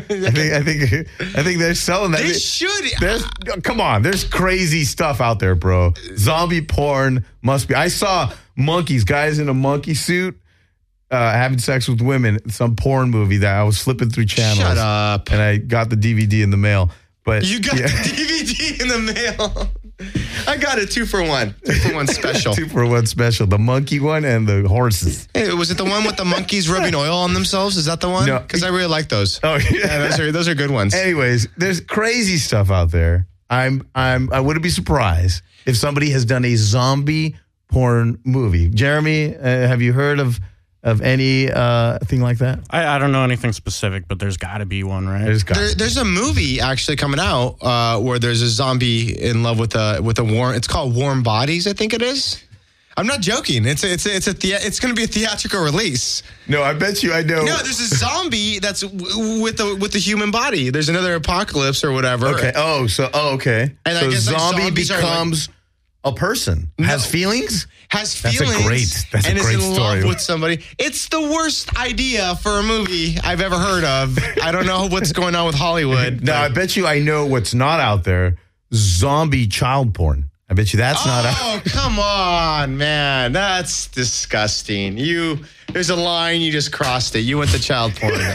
I think they're selling that. They should. Come on, there's crazy stuff out there, bro. Zombie porn must be. I saw guys in a monkey suit, having sex with women, some porn movie that I was flipping through channels. Shut up. And I got the DVD in the mail. But you got the DVD in the mail. I got a 2-for-1. 2-for-1 special. 2-for-1 special. The monkey one and the horses. Hey, was it the one with the monkeys rubbing oil on themselves? Is that the one? No. Because I really like those. Oh, yeah. Those are good ones. Anyways, there's crazy stuff out there. I wouldn't be surprised if somebody has done a zombie porn movie. Jeremy, have you heard of any thing like that? I don't know anything specific, but there's got to be one, right? There's a movie actually coming out where there's a zombie in love with a warm. It's called Warm Bodies, I think it is. I'm not joking. It's going to be a theatrical release. No, I bet you I know. No, there's a zombie that's with the human body. There's another apocalypse or whatever. Okay. Okay. And so I guess zombie becomes a person. Has feelings. Has feelings. That's a great is in story. Love with somebody. It's the worst idea for a movie I've ever heard of. I don't know what's going on with Hollywood. No, I bet you I know what's not out there. Zombie child porn. I bet you that's not out. Oh, come on, man. That's disgusting. There's a line, you just crossed it. You went to child porn. There's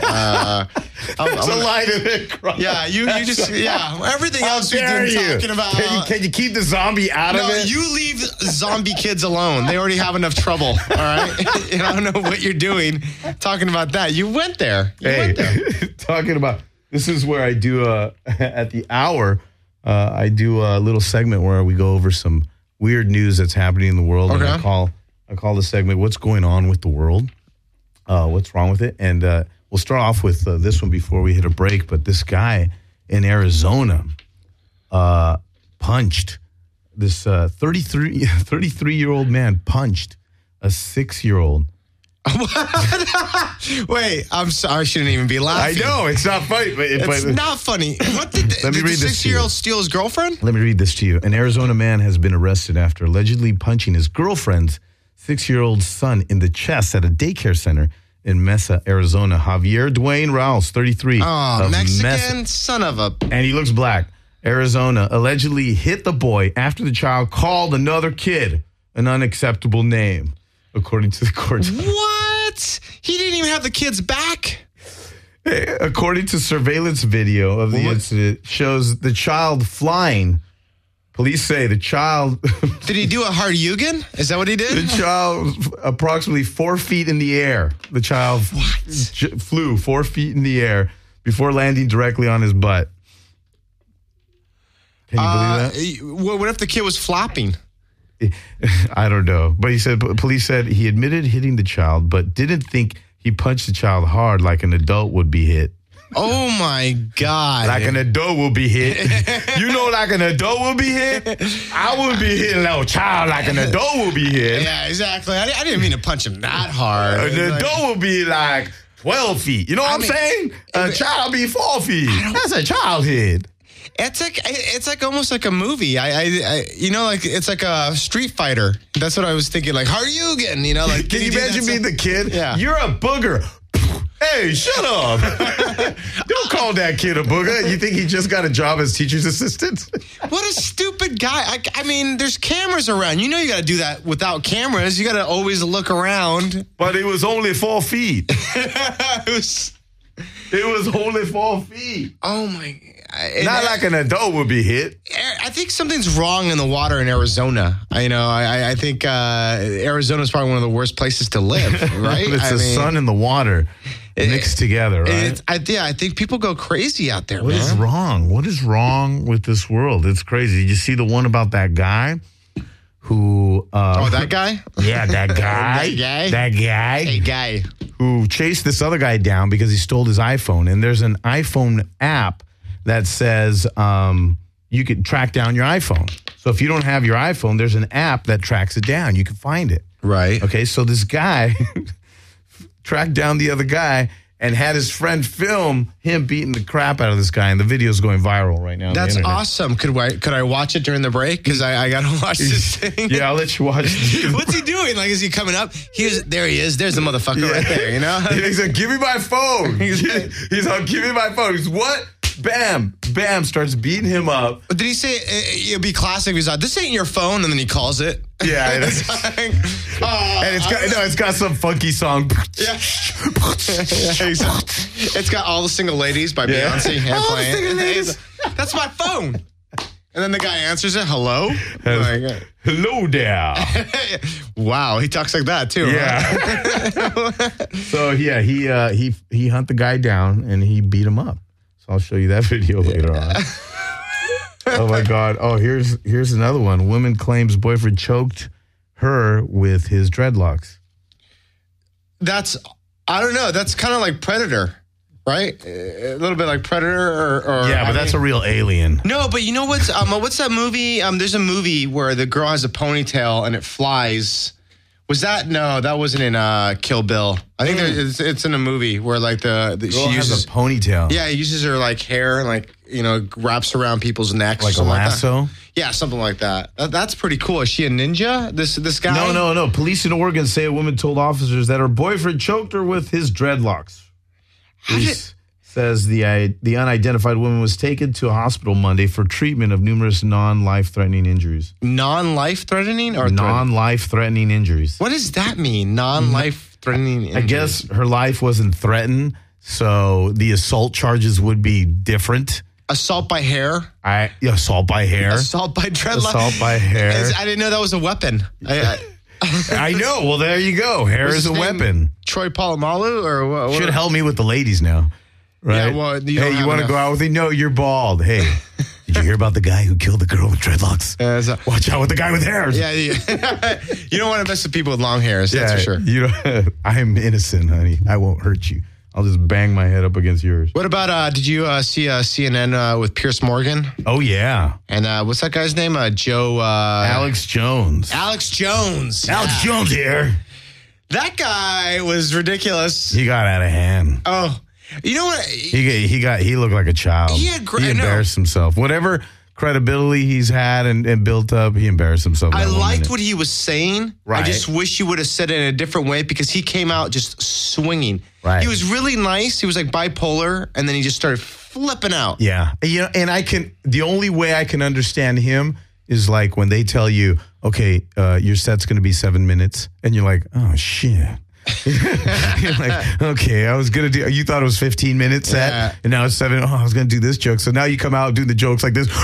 a line in it. Yeah, you just, everything else we've been talking about. Can you keep the zombie out of it? You leave zombie kids alone. They already have enough trouble, all right? I don't know what you're doing talking about that. You went there. Talking about, this is where I do, at the hour, I do a little segment where we go over some weird news that's happening in the world. Okay. And I call the segment, What's Going On with the World? What's wrong with it? And we'll start off with this one before we hit a break. But this guy in Arizona punched this 33-year-old man punched a 6-year-old. Wait, I'm sorry. I shouldn't even be laughing. I know, it's not funny. It's not funny. What did the 6-year-old steal his girlfriend? Let me read this to you. An Arizona man has been arrested after allegedly punching his girlfriend's 6-year-old son in the chest at a daycare center in Mesa, Arizona. Javier Dwayne Rouse, 33. Oh, Mexican son of a... And he looks black. Arizona allegedly hit the boy after the child called another kid an unacceptable name, according to the court. What? He didn't even have the kid's back? According to surveillance video of the incident, shows the child flying. Police say the child... Did he do a Haryugen? Is that what he did? The child approximately 4 feet in the air. The child flew 4 feet in the air before landing directly on his butt. Can you believe that? What if the kid was flopping? I don't know. But police said he admitted hitting the child, but didn't think he punched the child hard like an adult would be hit. Oh, my God. Like an adult will be hit. You know, like an adult will be hit? I wouldn't be hitting a child like an adult will be hit. Yeah, exactly. I didn't mean to punch him that hard. An adult will be like 12 feet. You know what I'm saying? A child be 4 feet. That's a child hit. It's like almost like a movie. It's like a Street Fighter. That's what I was thinking. Like, how are you getting? You know, like, can you imagine being the kid? Yeah. You're a booger. Hey, shut up. Don't call that kid a booger. You think he just got a job as teacher's assistant? What a stupid guy. I mean, there's cameras around. You know you got to do that without cameras. You got to always look around. But it was only 4 feet. It was only 4 feet. Oh, my... Not like an adult would be hit. I think something's wrong in the water in Arizona. I think Arizona is probably one of the worst places to live, right? It's the sun and the water mixed together, right? I think people go crazy out there, What is wrong? What is wrong with this world? It's crazy. Did you see the one about that guy who... that guy? Yeah, that guy. That guy. Hey, guy. Who chased this other guy down because he stole his iPhone. And there's an iPhone app that says you can track down your iPhone. So if you don't have your iPhone, there's an app that tracks it down. You can find it. Right. Okay, so this guy tracked down the other guy and had his friend film him beating the crap out of this guy, and the video's going viral right now. That's awesome. Could I watch it during the break? Because I got to watch this thing. Yeah, I'll let you watch it. What's he doing? Like, is he coming up? There he is. There's the motherfucker right there, you know? He's like, give me my phone. He's like, give me my phone. He's what? Bam. Bam. Starts beating him up. Did he say, it'd be classic if he's like, this ain't your phone, and then he calls it? Yeah. And it's got some funky song. Yeah. It's got All the Single Ladies by Beyonce playing. That's my phone. And then the guy answers it, hello? Hello there. Wow, he talks like that too. Yeah. Huh? So yeah, he hunt the guy down and he beat him up. So I'll show you that video later on. Oh my God. Oh, here's another one. Woman claims boyfriend choked her with his dreadlocks. I don't know. That's kind of like Predator, right? A little bit like Predator, or yeah, but that's a real alien. No, but you know what's that movie? There's a movie where the girl has a ponytail and it flies. Was that? No, that wasn't in Kill Bill. I think it's in a movie where like she uses a ponytail. Yeah, he uses her like hair and like wraps around people's necks, like a lasso. Like yeah, something like that. That's pretty cool. Is she a ninja? This guy? No. Police in Oregon say a woman told officers that her boyfriend choked her with his dreadlocks. Police says the unidentified woman was taken to a hospital Monday for treatment of numerous non-life-threatening injuries. Non-life-threatening or non-life-threatening injuries? What does that mean? Non-life-threatening injuries? I guess her life wasn't threatened, so the assault charges would be different. Assault by hair? Assault by hair. Assault by dreadlock? Assault by hair. I didn't know that was a weapon. I know. Well, there you go. Hair is a weapon. Troy Polamalu or what? Should help me with the ladies now. Right? Yeah, well, you want to go out with me? No, you're bald. Hey, did you hear about the guy who killed the girl with dreadlocks? Watch out with the guy with hairs. Yeah. You don't want to mess with people with long hairs, that's for sure. I'm innocent, honey. I won't hurt you. I'll just bang my head up against yours. What about, did you see CNN with Piers Morgan? Oh, yeah. And what's that guy's name? Joe... Alex Jones. Alex Jones. Alex Jones here. That guy was ridiculous. He got out of hand. Oh, you know what? He looked like a child. He embarrassed himself. Whatever credibility he's had and built up, he embarrassed himself. I liked what he was saying. Right. I just wish he would have said it in a different way because he came out just swinging. Right. He was really nice. He was like bipolar, and then he just started flipping out. Yeah. And the only way I can understand him is like when they tell you, okay, your set's going to be 7 minutes, and you're like, oh, shit. You're like, okay, I was going to do, you thought it was 15 minutes set, and now it's 7. Oh, I was going to do this joke. So now you come out doing the jokes like this.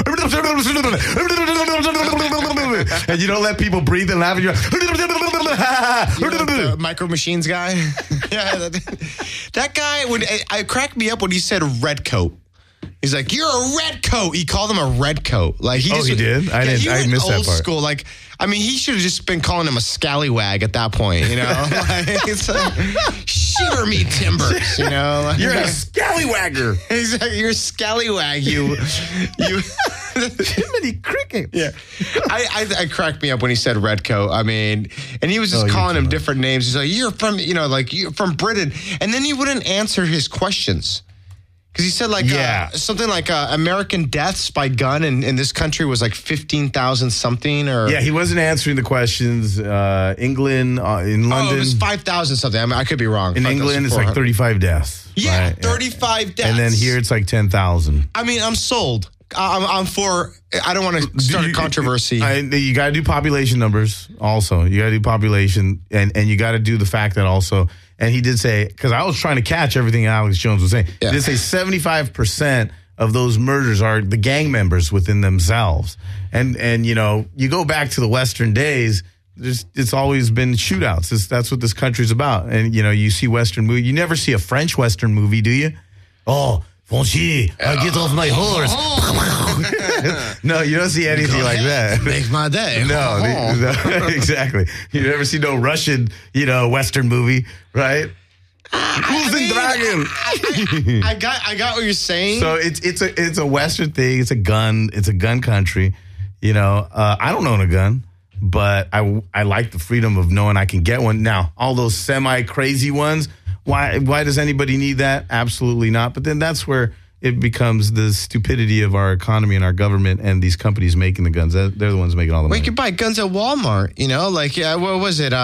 And you don't let people breathe and laugh. And you're like, the Micro Machines guy. Yeah, that guy, I cracked me up when he said red coat. He's like, you're a red coat. He called him a red coat. Like he did? I missed that part. Old school. Like, I mean, he should have just been calling him a scallywag at that point, you know? Like, it's like, shiver me timbers, you know? Like, you're a scallywagger. He's like, you're a scallywag, you. Jiminy Cricket. Yeah. I cracked me up when he said red coat. I mean, and he was just calling him different names. He's like, you're from Britain. And then he wouldn't answer his questions. Because he said something like American deaths by gun in this country was like 15,000 something. Or yeah, he wasn't answering the questions. England, in London. Oh, it was 5,000 something. I mean, I could be wrong. In England, it's like 35 deaths. Yeah, right? 35 deaths. And then here it's like 10,000. I mean, I'm sold. I'm for, I don't want to start a controversy. You got to do population numbers also. You got to do population, and you got to do the fact that also, and he did say, because I was trying to catch everything Alex Jones was saying, he did say 75% of those murders are the gang members within themselves. And you know, you go back to the Western days, it's always been shootouts. That's what this country's about. And, you know, you see Western movie. You never see a French Western movie, do you? Oh, Fonchi, get off my horse. No, you don't see anything like that. Make my day. No, exactly. You never see no Russian, you know, Western movie, right? Dragon. I got what you're saying. So it's a Western thing. It's a gun country. You know, I don't own a gun, but I like the freedom of knowing I can get one. Now, all those semi-crazy ones, why does anybody need that? Absolutely not. But then that's where it becomes the stupidity of our economy and our government and these companies making the guns. They're the ones making all the money. You could buy guns at Walmart, you know? Like, what was it?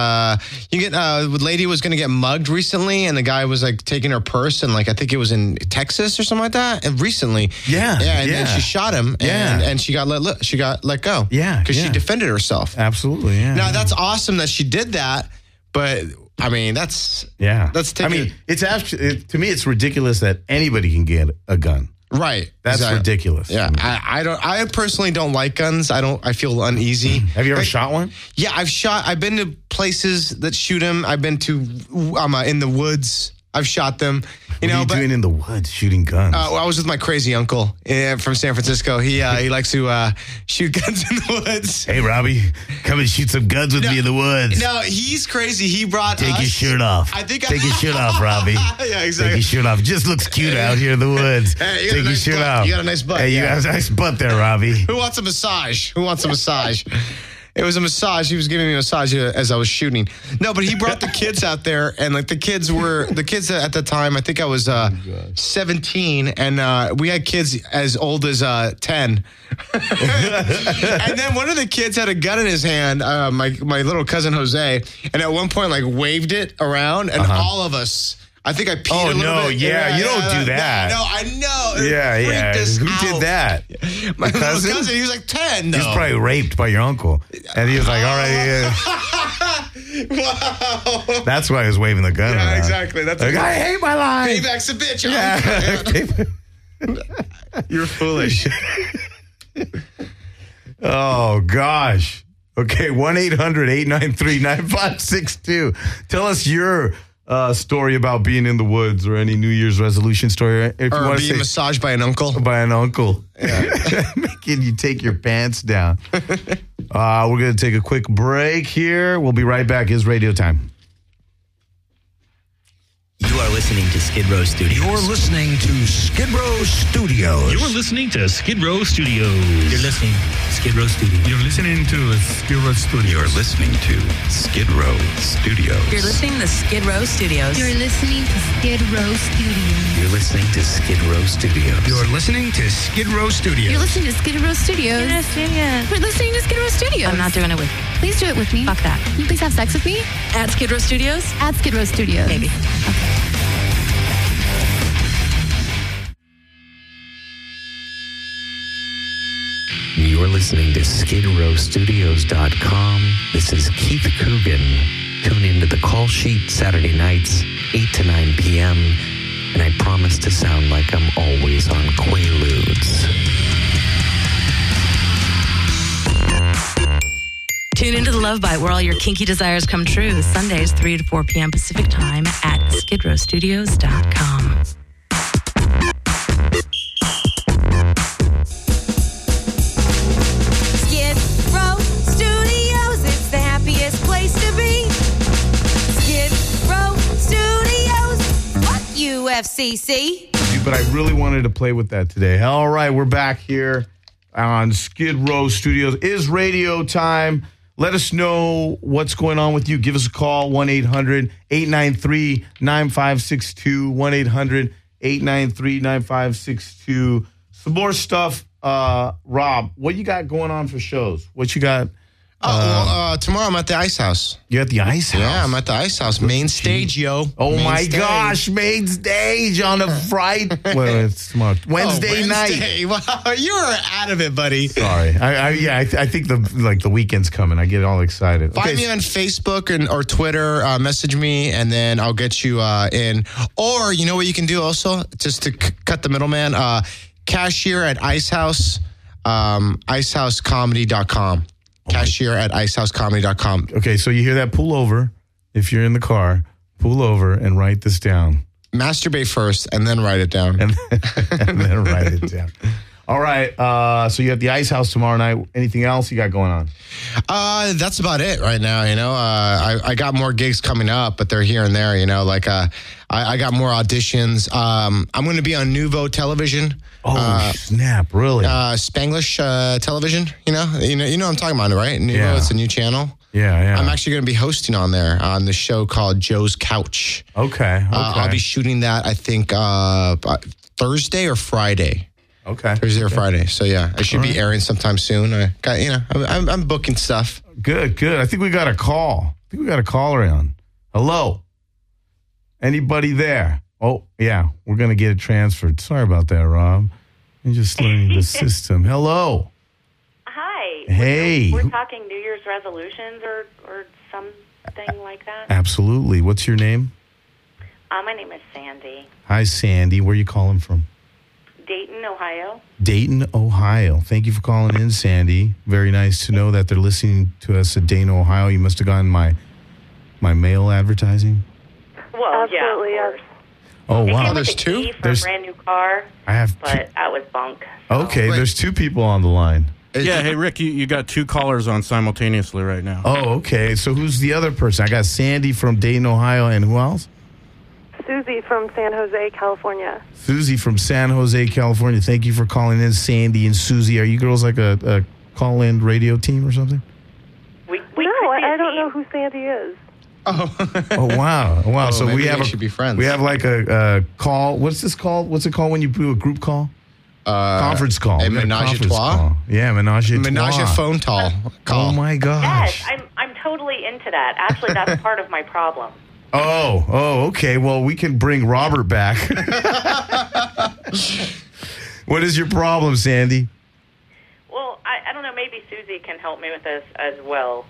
A lady was going to get mugged recently, and the guy was, like, taking her purse, and, like, I think it was in Texas or something like that. And recently. Yeah. And then she shot him, and she got let go. Yeah. Because she defended herself. Absolutely, yeah. Now, that's awesome that she did that, but... I mean, that's it's actually to me, it's ridiculous that anybody can get a gun. Right. That's ridiculous. Yeah. I personally don't like guns. I feel uneasy. Have you ever shot one? Yeah, I've been to places that shoot them. I've been to in the woods. I've shot them. What are you doing in the woods shooting guns? I was with my crazy uncle from San Francisco. He likes to shoot guns in the woods. Hey, Robbie, come and shoot some guns with me in the woods. No, he's crazy. He brought Take your shirt off. Take your shirt off, Robbie. Yeah, exactly. Take your shirt off. Just looks cute out here in the woods. Hey, Take your shirt off. You got a nice butt. Hey, you got a nice butt there, Robbie. Who wants a massage? It was a massage. He was giving me a massage as I was shooting. No, but he brought the kids out there, and like the kids at the time, I think I was 17, and we had kids as old as 10. And then one of the kids had a gun in his hand, my little cousin Jose, and at one point like waved it around, and all of us. I think I peed a little bit. Yeah, you don't do that. No, I know. Yeah. Who did that? My little cousin, he was like 10, though. He was probably raped by your uncle. And he was like, all right. Wow. That's why he was waving the gun around. Exactly. That's like, I hate my life. Payback's a bitch. Yeah. You're foolish. Oh, gosh. Okay, 1-800-893-9562. Tell us your story about being in the woods or any New Year's resolution story. If you or being massaged by an uncle. By an uncle. Yeah. Making you take your pants down. We're going to take a quick break here. We'll be right back. It's radio time. You are listening to Skid Row Studios. You're listening to Skid Row Studios. You're listening to Skid Row Studios. You're listening to Skid Row Studios. You're listening to Skid Row Studios. You're listening to Skid Row Studios. You're listening to Skid Row Studios. You're listening to Skid Row Studios. You're listening to Skid Row Studios. You're listening to Skid Row Studios. You're listening to Skid Row Studios. We're listening to Skid Row Studios. I'm not doing it with you. Please do it with me. Fuck that. Can you please have sex with me? At Skid Row Studios? At Skid Row Studios. Maybe. Okay. You're listening to SkidRowStudios.com. This is Keith Coogan. Tune into the call sheet Saturday nights, 8 to 9 p.m., and I promise to sound like I'm always on Quaaludes. Tune into the Love Bite, where all your kinky desires come true. Sundays, 3 to 4 p.m. Pacific Time at SkidRowStudios.com. Skid Row Studios, it's the happiest place to be. Skid Row Studios, fuck you, FCC. But I really wanted to play with that today. All right, we're back here on Skid Row Studios. It's radio time. Let us know what's going on with you. Give us a call, 1-800-893-9562, 1-800-893-9562. Some more stuff. Rob, what you got going on for shows? What you got? Tomorrow I'm at the Ice House. You're at the Ice House? Yeah, I'm at the Ice House. Main stage, yo. Oh, main my stage. gosh. Main stage on a Friday. Well, it's tomorrow. Wednesday night. Wow, you were out of it, buddy. Sorry. I think the weekend's coming. I get all excited. Find me on Facebook or Twitter. Message me, and then I'll get you in. Or you know what you can do also, just to cut the middleman. cashier at Icehouse, icehousecomedy.com. Cashier at icehousecomedy.com. Okay, so you hear that? Pull over. If you're in the car, pull over and write this down. Masturbate first and then write it down. And then write it down. All right. So you have the Ice House tomorrow night. Anything else you got going on? That's about it right now. I got more gigs coming up, but they're here and there. I got more auditions. I'm going to be on Nuvo Television. Oh, snap! Really? Spanglish Television. You know what I'm talking about, right? Nuvo. It's a new channel. Yeah. I'm actually going to be hosting on there on the show called Joe's Couch. Okay. I'll be shooting that. I think Thursday or Friday. Okay. Thursday or Friday. So yeah, I should be airing sometime soon. I'm booking stuff. Good. I think we got a call. I think we got a caller on. Hello. Anybody there? Oh yeah, we're gonna get it transferred. Sorry about that, Rob. I'm just learning the system. Hello. Hi. Hey. We're talking New Year's resolutions or something like that. Absolutely. What's your name? My name is Sandy. Hi, Sandy. Where are you calling from? Dayton, Ohio. Dayton, Ohio. Thank you for calling in, Sandy. Very nice to know that they're listening to us at Dayton, Ohio. You must have gotten my mail advertising. Well, absolutely, yes. Oh, It wow. came There's with a two? key for There's- a brand new car. I have but that was bunk. Okay, there's two people on the line. Yeah, hey, Rick, you got two callers on simultaneously right now. Oh, okay. So who's the other person? I got Sandy from Dayton, Ohio, and who else? Susie from San Jose, California. Susie from San Jose, California. Thank you for calling in, Sandy and Susie. Are you girls like a call-in radio team or something? I don't know who Sandy is. Oh, wow. Wow. Oh, So maybe we have we should be friends. We have like a call. What's this called? What's it called when you do a group call? Conference call. A We got menage a conference trois? call. Yeah, menage a trois. Menage a phone call. Oh, my gosh. Yes, I'm totally into that. Actually, that's part of my problem. Oh, okay. Well, we can bring Robert back. What is your problem, Sandy? Well, I don't know. Maybe Susie can help me with this as well.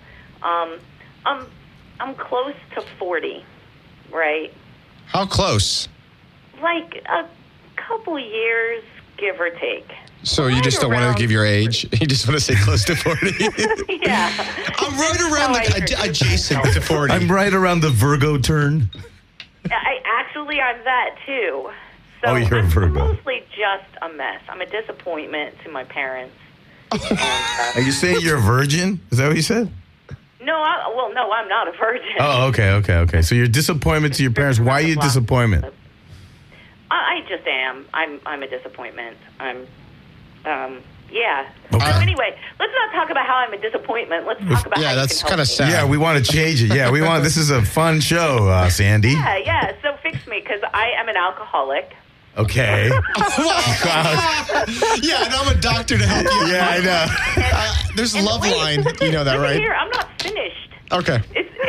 I'm close to 40, right? How close? Like a couple years, give or take. So you just don't want to give your age? You just want to say close to 40? Yeah. I'm right around adjacent to 40. I'm right around the Virgo turn. I'm that too. So Oh, you're a I'm Virgo. mostly just a mess. I'm a disappointment to my parents. Are you saying you're a virgin? Is that what you said? No, I'm not a virgin. Oh, okay. So you're a disappointment to your parents. Why are you a disappointment? I just am. I'm a disappointment. Yeah. Okay. So anyway, let's not talk about how I'm a disappointment. Let's talk about how you can help me. sad. Yeah, we want to change it. Yeah, this is a fun show, Sandy. Yeah. So fix me because I am an alcoholic. Okay. Yeah, and I'm a doctor to help you. Yeah, I know. There's a love line. You know that, Listen right? Here, I'm not finished. Okay.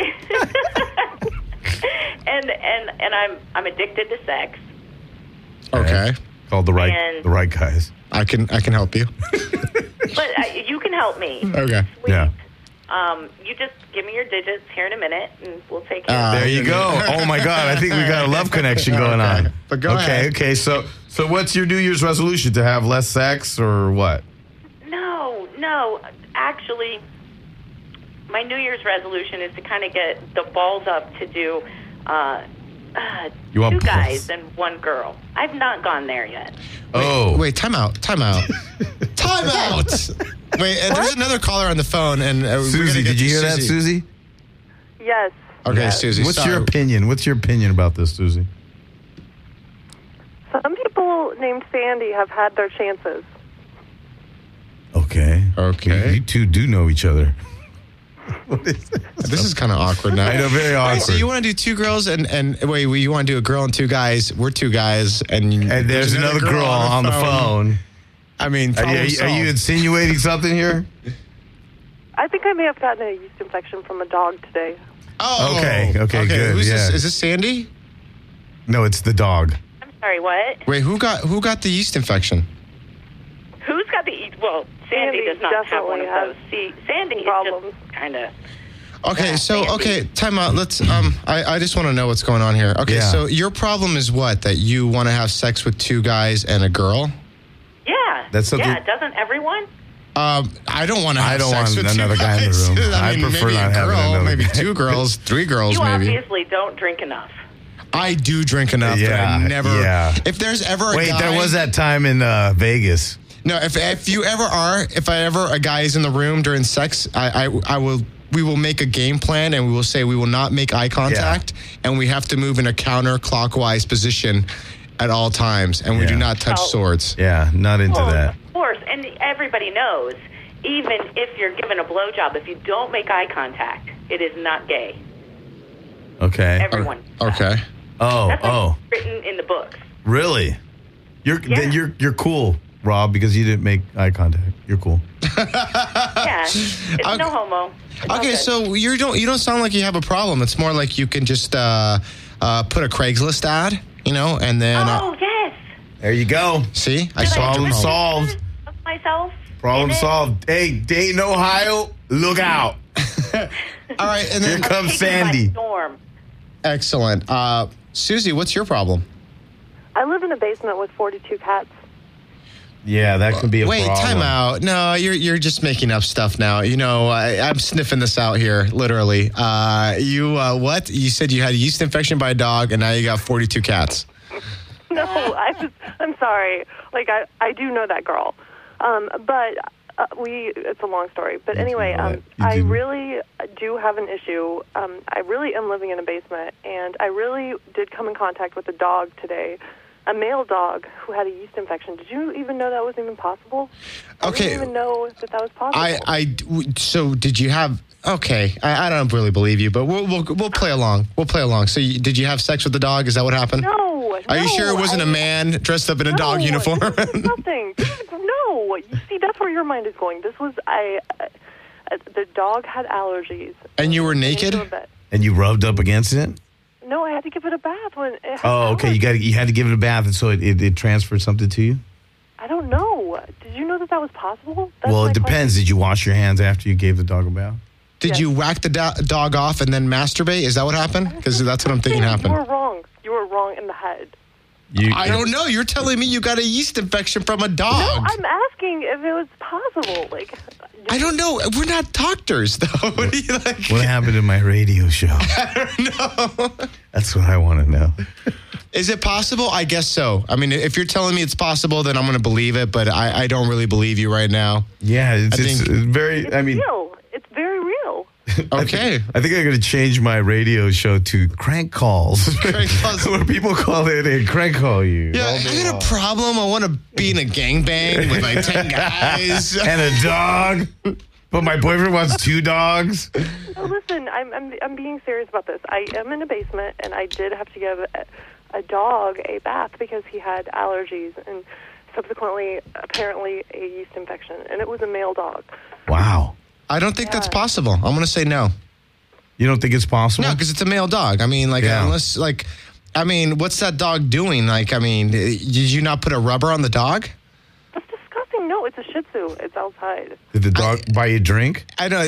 And I'm addicted to sex. Okay. Called the right guys. I can help you. But you can help me. Okay. Yeah. You just give me your digits here in a minute, and we'll take care of it. There you go. Oh my God, I think we got a love connection going on. But go ahead. Okay. So what's your New Year's resolution? To have less sex or what? No. Actually, my New Year's resolution is to kind of get the balls up to do You want two guys and one girl. I've not gone there yet. Wait, time out. Time out. Wait, there's another caller on the phone. And Susie, did you hear that, Susie? Yes. Okay, Yeah. Susie. What's your opinion? What's your opinion about this, Susie? Some people named Sandy have had their chances. Okay. You two do know each other. This is kind of awkward now. I know, very awkward. Wait, so you want to do two girls and wait, you want to do a girl and two guys? We're two guys, and there's another girl on the phone. I mean, are you insinuating something here? I think I may have gotten a yeast infection from a dog today. Oh, okay, good. Who's yeah. this? Is this Sandy? No, it's the dog. I'm sorry, what? Wait, who got the yeast infection? Who's got the well? Sandy does not have one of those. See, Sandy is just kind of. Okay, time out. Let's. I just want to know what's going on here. Okay, Yeah. so your problem is what? That you want to have sex with two guys and a girl? That's something. Yeah, doesn't everyone? I don't want to have I don't sex want with another you guy in the guys. room. I I mean, prefer maybe not a having girl, another maybe guy. 2 girls, 3 girls, You maybe. obviously don't drink enough. I do drink enough that I never. Yeah. If there's ever a Wait, guy, there was that time in Vegas. No, if a guy is in the room during sex, we will make a game plan and we will say we will not make eye contact and we have to move in a counterclockwise position at all times and we do not touch swords. Yeah, not into that. Of course, and everybody knows, even if you're given a blowjob, if you don't make eye contact, it is not gay. Okay. Everyone. Okay. Oh. Written in the books. Really? Then you're cool, Rob, because you didn't make eye contact. You're cool. Yeah, it's no homo. It's Okay, so you don't sound like you have a problem. It's more like you can just put a Craigslist ad, and then. Oh yes. There you go. See, Problem solved. Myself. Problem solved. Hey, Dayton, Ohio, look out. All right, and then here comes Sandy. Storm. Excellent. Susie, what's your problem? I live in a basement with 42 cats. Yeah, that could be a Wait, problem. time out. No, you're just making up stuff now. I'm sniffing this out here, literally. What? You said you had a yeast infection by a dog, and now you got 42 cats. No, I'm sorry. Like, I do know that girl. But it's a long story. But anyway, I really do have an issue. I really am living in a basement, and I really did come in contact with a dog today, a male dog who had a yeast infection. Did you even know that was even possible? Okay. I didn't even know that was possible. So did you have? Okay, I don't really believe you, but we'll play along. We'll play along. So did you have sex with the dog? Is that what happened? No. Are you sure it wasn't a man dressed up in a dog uniform? Nothing. No. You see, that's where your mind is going. This was the dog had allergies. And you were naked? And you rubbed up against it? No, I had to give it a bath when it had okay. You had to give it a bath, and so it transferred something to you? I don't know. Did you know that was possible? Well, it depends. Did you wash your hands after you gave the dog a bath? Did you whack the dog off and then masturbate? Is that what happened? Because that's what I'm thinking happened. You were wrong. You were wrong in the head. I don't know. You're telling me you got a yeast infection from a dog. No, I'm asking if it was possible. Like, I don't know. We're not doctors, though. What do you like? What happened in my radio show? I don't know. That's what I want to know. Is it possible? I guess so. I mean, if you're telling me it's possible, then I'm going to believe it, but I don't really believe you right now. Yeah, it's very, it's real. It's very real. Okay. I think I'm going to change my radio show to Crank Calls. Crank Calls. Where people call in and crank call you. Yeah, I got a problem. I want to be in a gangbang with like 10 guys. And a dog. But my boyfriend wants 2 dogs. No, listen, I'm being serious about this. I am in a basement, and I did have to give a dog a bath because he had allergies and subsequently, apparently, a yeast infection. And it was a male dog. Wow. I don't think that's possible. I'm going to say no. You don't think it's possible? No, because it's a male dog. I mean, unless, what's that dog doing? Did you not put a rubber on the dog? That's disgusting. No, it's a Shih Tzu. It's outside. Did the dog buy you a drink? I know.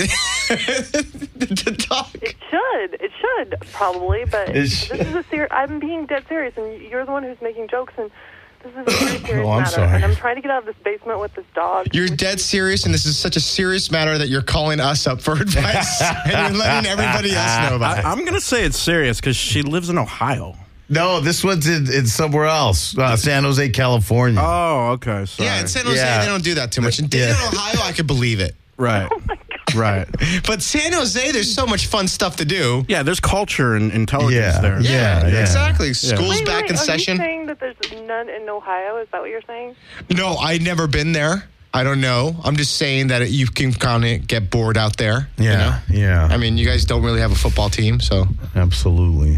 The dog. It should, probably, but I'm being dead serious, and you're the one who's making jokes, and this is a very serious I'm matter. sorry. And I'm trying to get out of this basement with this dog. You're dead serious, and this is such a serious matter that you're calling us up for advice, and you're letting everybody else know about it. I'm going to say it's serious because she lives in Ohio. No, this one's in somewhere else. San Jose, California. Oh, okay. Sorry. Yeah, in San Jose, they don't do that too much. In Dayton, Ohio, I could believe it. Right. Right. But San Jose, there's so much fun stuff to do. Yeah, there's culture and intelligence there. Yeah, exactly. School's Wait, back in session. Are you saying that there's none in Ohio? Is that what you're saying? No, I've never been there. I don't know. I'm just saying that you can kind of get bored out there. Yeah, yeah. I mean, you guys don't really have a football team, so. Absolutely.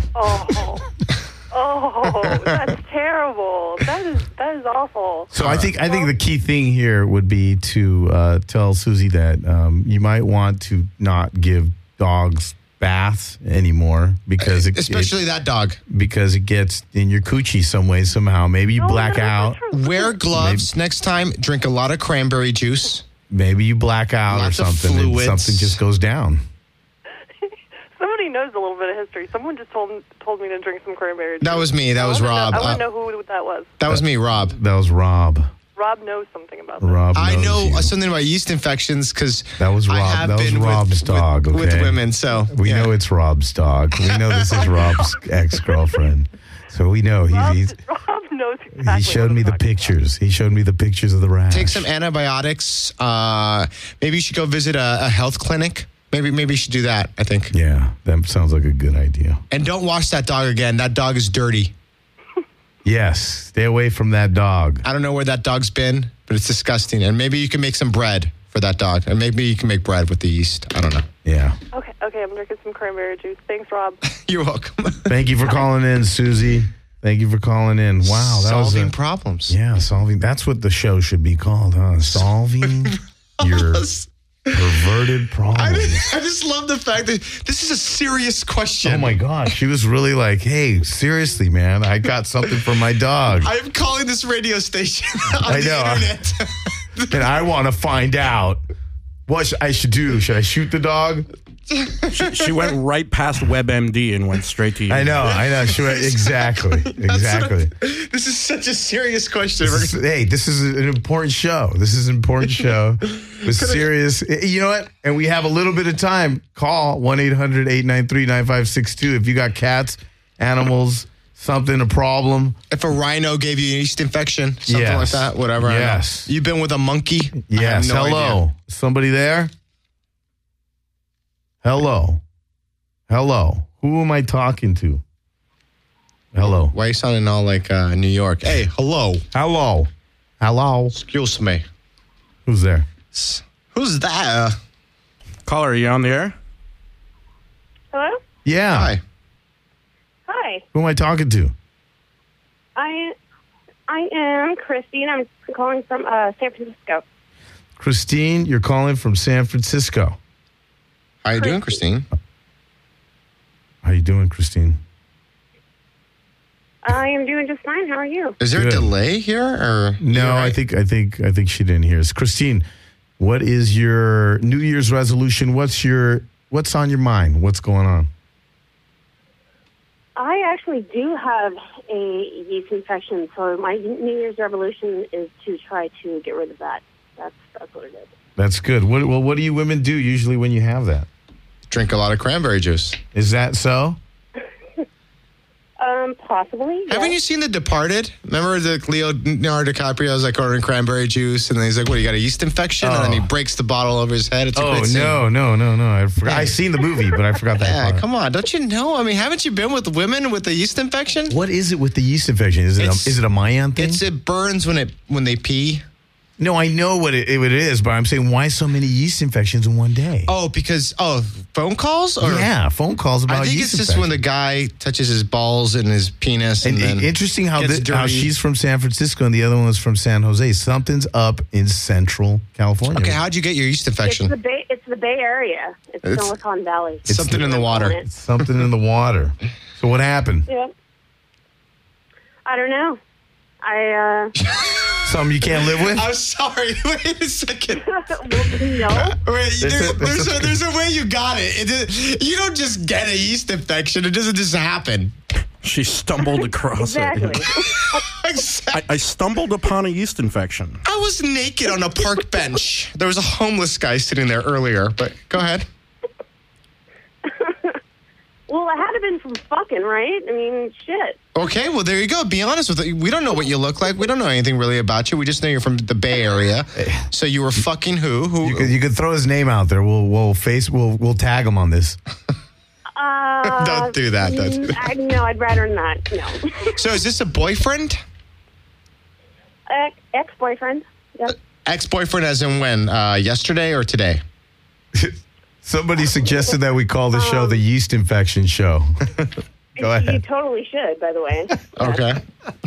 Oh, that's terrible. That is awful. So I think the key thing here would be to tell Susie that you might want to not give dogs baths anymore because especially that dog, because it gets in your coochie some way somehow. Maybe you black out. Wear gloves next time. Drink a lot of cranberry juice. Maybe you black out Lots or of something, and fluids. something just goes down. Somebody knows a little bit of history. Someone just told me to drink some cranberry juice. That was me. That was Rob. I want to know who that was. That was me, Rob. That was Rob. Rob knows something about that. Rob I knows know you. something about yeast infections because That was Rob. I have That was been Rob's dog. with Okay? women. So We know it's Rob's dog. We know this is Rob's ex-girlfriend. So we know he's Rob knows exactly. he showed me the pictures. He showed me the pictures of the rash. take some antibiotics. Maybe you should go visit a health clinic. Maybe you should do that. I think. Yeah, that sounds like a good idea. And don't wash that dog again. That dog is dirty. Yes, stay away from that dog. I don't know where that dog's been, but it's disgusting. And maybe you can make some bread for that dog. And maybe you can make bread with the yeast. I don't know. Yeah. Okay, I'm drinking some cranberry juice. Thanks, Rob. You're welcome. Thank you for calling in, Susie. Thank you for calling in. Wow, that Solving was problems. Yeah, solving. That's what the show should be called, huh? Solving your perverted problems. I just love the fact that this is a serious question. Oh my gosh, she was really like, "Hey, seriously, man, I got something for my dog, I'm calling this radio station on I the know. internet. and I want to find out what I should do. Should I shoot the dog?" She went right past WebMD and went straight to you. I know. She went, exactly. This is such a serious question. This is an important show. With serious. You know what? And we have a little bit of time. Call 1-800-893-9562 if you got cats, animals, something, a problem. If a rhino gave you a yeast infection, something like that, whatever. Yes. You've been with a monkey? Yes. I have no Hello. idea. Somebody there? Hello. Who am I talking to? Hello. Why are you sounding all like New York? Hey, hello. Excuse me. Who's there? Who's that? Caller, are you on the air? Hello? Yeah. Hi. Who am I talking to? I am Christine. I'm calling from San Francisco. Christine, you're calling from San Francisco. How you doing, Christine? How you doing, Christine? I am doing just fine. How are you? Is there a delay here, or no? I think she didn't hear us. Christine, what is your New Year's resolution? What's on your mind? What's going on? I actually do have a yeast infection, so my New Year's resolution is to try to get rid of that. That's what it is. That's good. What do you women do usually when you have that? Drink a lot of cranberry juice. Is that so? Possibly. Yes. Haven't you seen The Departed? Remember the Leonardo DiCaprio was like ordering cranberry juice, and then he's like, "What? You got a yeast infection?" And then he breaks the bottle over his head. It's a great scene. No. I forgot. I seen the movie, but I forgot that part. Come on, don't you know? I mean, haven't you been with women with a yeast infection? What is it with the yeast infection? Is it a Mayan thing? It burns when they pee. No, I know what it is, but I'm saying why so many yeast infections in one day? Oh, because phone calls? Or? Yeah, phone calls about I think yeast it's just when the guy touches his balls and his penis. And then interesting how dirty. she's from San Francisco and the other one was from San Jose. Something's up in Central California. Okay, how'd you get your yeast infection? It's the Bay Area. It's Silicon Valley. It's something in the water. It's something in the water. So what happened? Yeah. I don't know. Something you can't live with? I'm sorry. Wait a second. No. Wait, there's a way you got it. You don't just get a yeast infection. It doesn't just happen. She stumbled across it. I stumbled upon a yeast infection. I was naked on a park bench. There was a homeless guy sitting there earlier, but go ahead. Well, it had to have been from fucking, right? I mean, shit. Okay, well, there you go. Be honest with it. We don't know what you look like. We don't know anything really about you. We just know you're from the Bay Area. So you were fucking who? You could throw his name out there. We'll tag him on this. Don't do that. No, I'd rather not. No. So is this a boyfriend? Ex-boyfriend. Yep. Ex-boyfriend as in when? Yesterday or today? Somebody suggested that we call the show the yeast infection show. Go ahead. You totally should, by the way. Okay.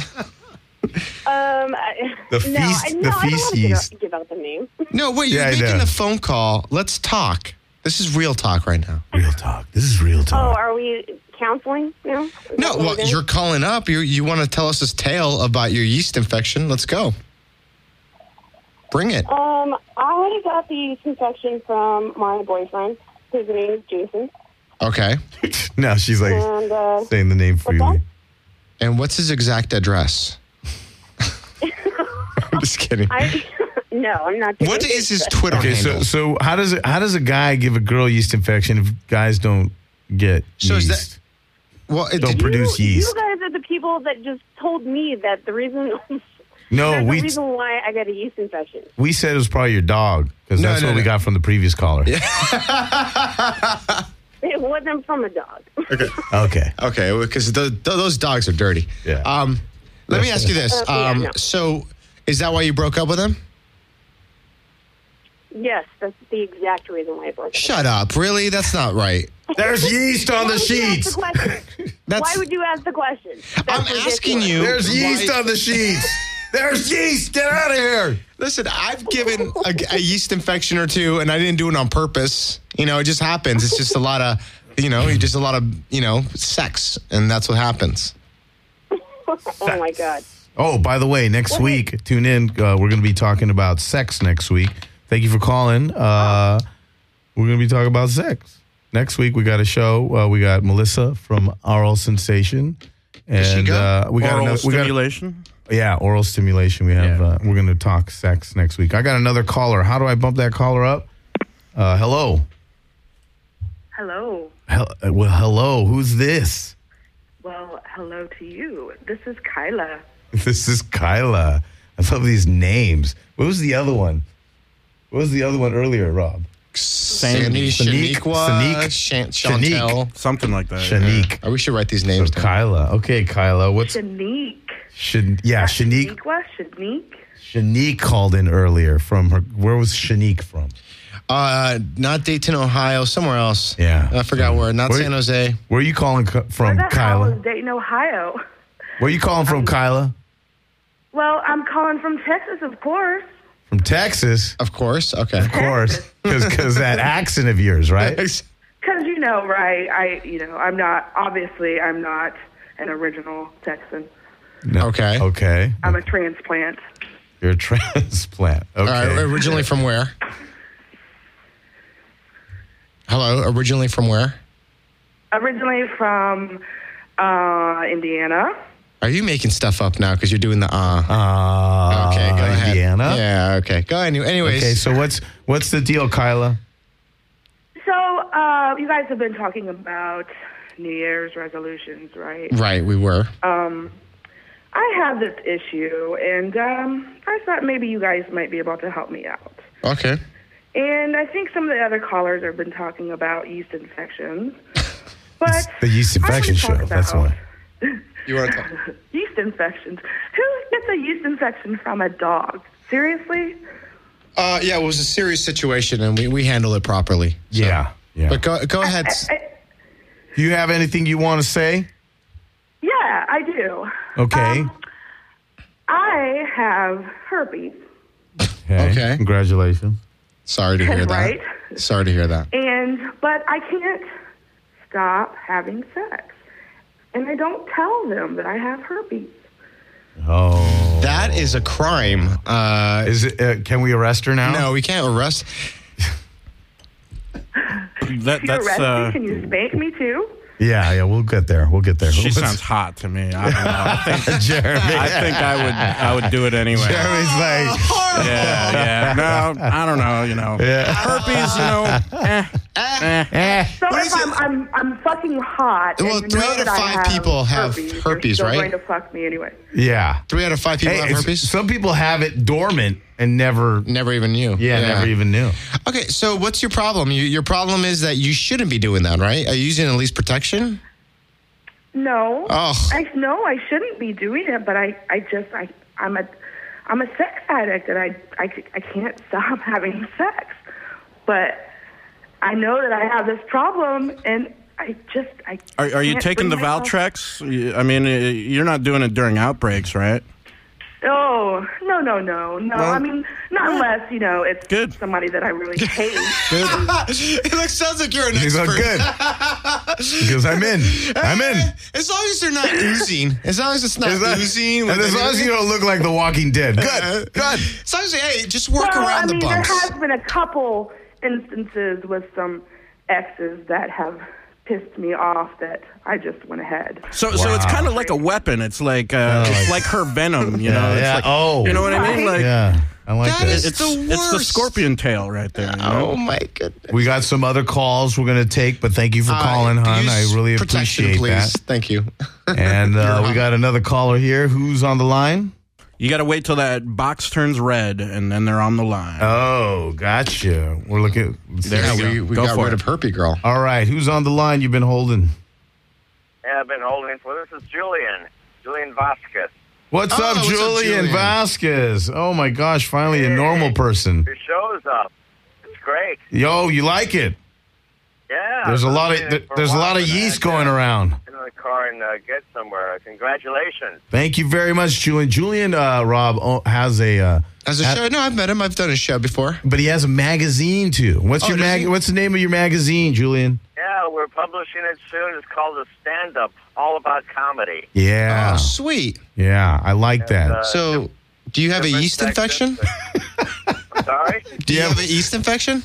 The feast yeast. I don't give out the name. No, wait, you're making a phone call. Let's talk. This is real talk right now. Real talk. This is real talk. Oh, are we counseling now? No, well, you're calling up. You want to tell us this tale about your yeast infection. Let's go. Bring it. I got the yeast infection from my boyfriend. His name is Jason. Okay. Now she's like saying the name freely. And what's his exact address? I'm just kidding. No, I'm not. What is his Twitter handle? So how does a guy give a girl yeast infection if guys don't get yeast? Is that, don't produce yeast. You guys are the people that just told me that the reason. No, the reason why I got a yeast infection. We said it was probably your dog because that's what we got from the previous caller. It wasn't from a dog. Okay. Because those dogs are dirty. Yeah. Let me ask you this. No. So, is that why you broke up with him? Yes, that's the exact reason why I broke up. Shut up! Really? That's not right. There's yeast on the sheets. Why would you ask the question? I'm asking you. There's yeast on the sheets. There's yeast. Get out of here. Listen, I've given a yeast infection or two, and I didn't do it on purpose. It just happens. It's just a lot of, sex, and that's what happens. Oh, my God. Oh, by the way, next week, tune in. We're going to be talking about sex next week. Thank you for calling. We're going to be talking about sex. Next week, we got a show. We got Melissa from Oral Sensation. And we got oral stimulation? Oral stimulation. We have. We're going to talk sex next week. I got another caller. How do I bump that caller up? Hello. Hello. Well, hello. Who's this? Well, hello to you. This is Kyla. This is Kyla. I love these names. What was the other one? What was the other one earlier, Rob? Chantel. Something like that. Shanique. We should write these names down. Kyla. Okay, Kyla. What's Shanique. Shanique. Shanique. Shanique called in earlier from her. Where was Shanique from? Not Dayton, Ohio. Somewhere else. Yeah. I forgot where. Not San Jose. Where are you calling from, Where the Kyla? hell is Dayton, Ohio? Where are you calling from, Kyla? Well, I'm calling from Texas, of course. From Texas? Of course. Okay. Of course. Because that accent of yours, right? Because right? I'm not an original Texan. No. Okay. I'm a transplant. You're a transplant. Okay. Originally from where? Hello. Originally from where? Originally from Indiana. Are you making stuff up now because you're doing the okay, go ahead. Indiana? Yeah, okay. Go anyways. Okay, so what's the deal, Kyla? So, you guys have been talking about New Year's resolutions, right? Right, we were. I have this issue, and I thought maybe you guys might be able to help me out. Okay. And I think some of the other callers have been talking about yeast infections. But it's the yeast infection show, that's why. You want to talk? Yeast infections. Who gets a yeast infection from a dog? Seriously? Yeah, it was a serious situation, and we handled it properly. So. Yeah. But go ahead. Do you have anything you want to say? Yeah, I do. Okay. I have herpes. Okay. Congratulations. Sorry to hear that. Right? Sorry to hear that. But I can't stop having sex. And I don't tell them that I have herpes. Oh. That is a crime. Is it? Can we arrest her now? No, we can't arrest. Can you arrest me? Can you spank me too? Yeah, we'll get there. She sounds hot to me. I don't know. I think Jeremy. I think I would do it anyway. Jeremy's like, yeah. No, I don't know. Herpes. So if I'm fucking hot. Well, and 3 out of 5 people have herpes, you're right? going to fuck me anyway. Yeah. 3 out of 5 people have herpes. Some people have it dormant and never even knew. Yeah, never even knew. Okay, so what's your problem? Your problem is that you shouldn't be doing that, right? Are you using at least protection? No. Oh. I shouldn't be doing it, but I'm a sex addict and I can't stop having sex. But I know that I have this problem and I Are you taking the Valtrex? I mean, you're not doing it during outbreaks, right? Oh, no. Well, I mean, not unless, it's good. Somebody that I really hate. It sounds like you're an expert. He's like, good. Because I'm in. As long as they're not oozing. As long as it's not oozing. And as long as you don't look like The Walking Dead. Good. As long as, just work around the bumps. There has been a couple instances with some exes that have pissed me off that I just went ahead. So it's kind of like a weapon. It's like it's like her venom, you know. It's like, you know what I mean? Like, I like that. It's the scorpion tail right there. You know? Oh my goodness. We got some other calls we're going to take, but thank you for calling, hon. I really appreciate that. Thank you. And we got another caller here. Who's on the line? You got to wait till that box turns red, and then they're on the line. Oh, gotcha. We're looking. We got rid of Herpy Girl. All right. Who's on the line you've been holding? Yeah, I've been holding for this is Julian Vasquez. What's up, Julian Vasquez? Oh, my gosh. Finally a normal person. Your show's up. It's great. Yo, you like it? Yeah. There's a lot of yeast going around. Get in the car and get somewhere. Congratulations. Thank you very much, Julian. Julian, Rob, has a show. No, I've met him. I've done a show before. But he has a magazine too. What's the name of your magazine, Julian? Yeah, we're publishing it soon. It's called The Stand Up, all about comedy. Yeah. Oh, sweet. Yeah, I like that. So, do you have a yeast infection? I'm sorry? Do you have a yeast infection?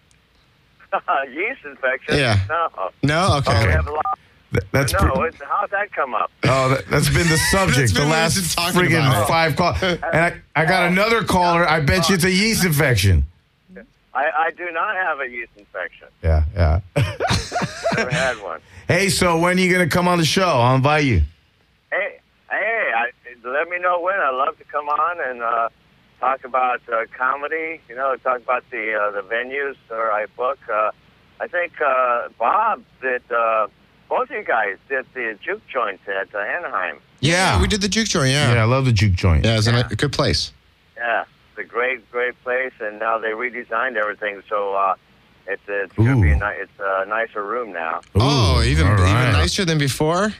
Yeast infection? Yeah. No. No? Okay. Oh, we have a lot. That's how'd that come up? Oh, that's been the subject. The last friggin' 5 calls. And I got another caller. I bet you it's a yeast infection. I do not have a yeast infection. Yeah. Never had one. Hey, so when are you going to come on the show? I'll invite you. Hey, let me know when. I'd love to come on and talk about comedy. You know, talk about the venues where I book. I think Bob did. Both of you guys did the juke joint at Anaheim. Yeah, we did the juke joint. Yeah, I love the juke joint. Yeah, it's a good place. Yeah, it's a great place, and now they redesigned everything, so it's gonna be it's a nicer room now. Even nicer than before.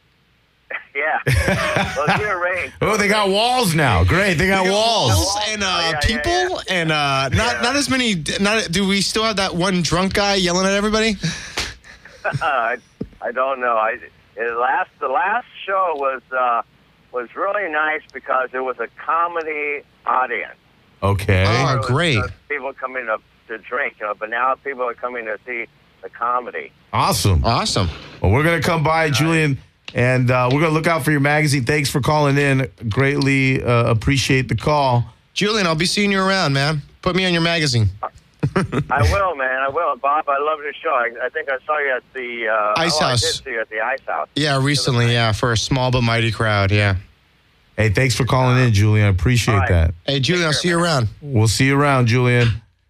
Yeah. Well, it's arranged. Oh, they got walls now. Great, they got walls and people and not as many. Do we still have that one drunk guy yelling at everybody? I don't know. The last show was really nice because it was a comedy audience. Okay. Oh, great. People coming up to drink, but now people are coming to see the comedy. Awesome. Well, we're gonna come by, Julian, and we're gonna look out for your magazine. Thanks for calling in. Greatly appreciate the call, Julian. I'll be seeing you around, man. Put me on your magazine. I will, man. I will. Bob, I love your show. I think I saw you at the Ice House. I did see you at the Ice House. Yeah, recently, for a small but mighty crowd, yeah. Hey, thanks for calling in, Julian. I appreciate that. Hey, Julian, I'll see you around. We'll see you around, Julian.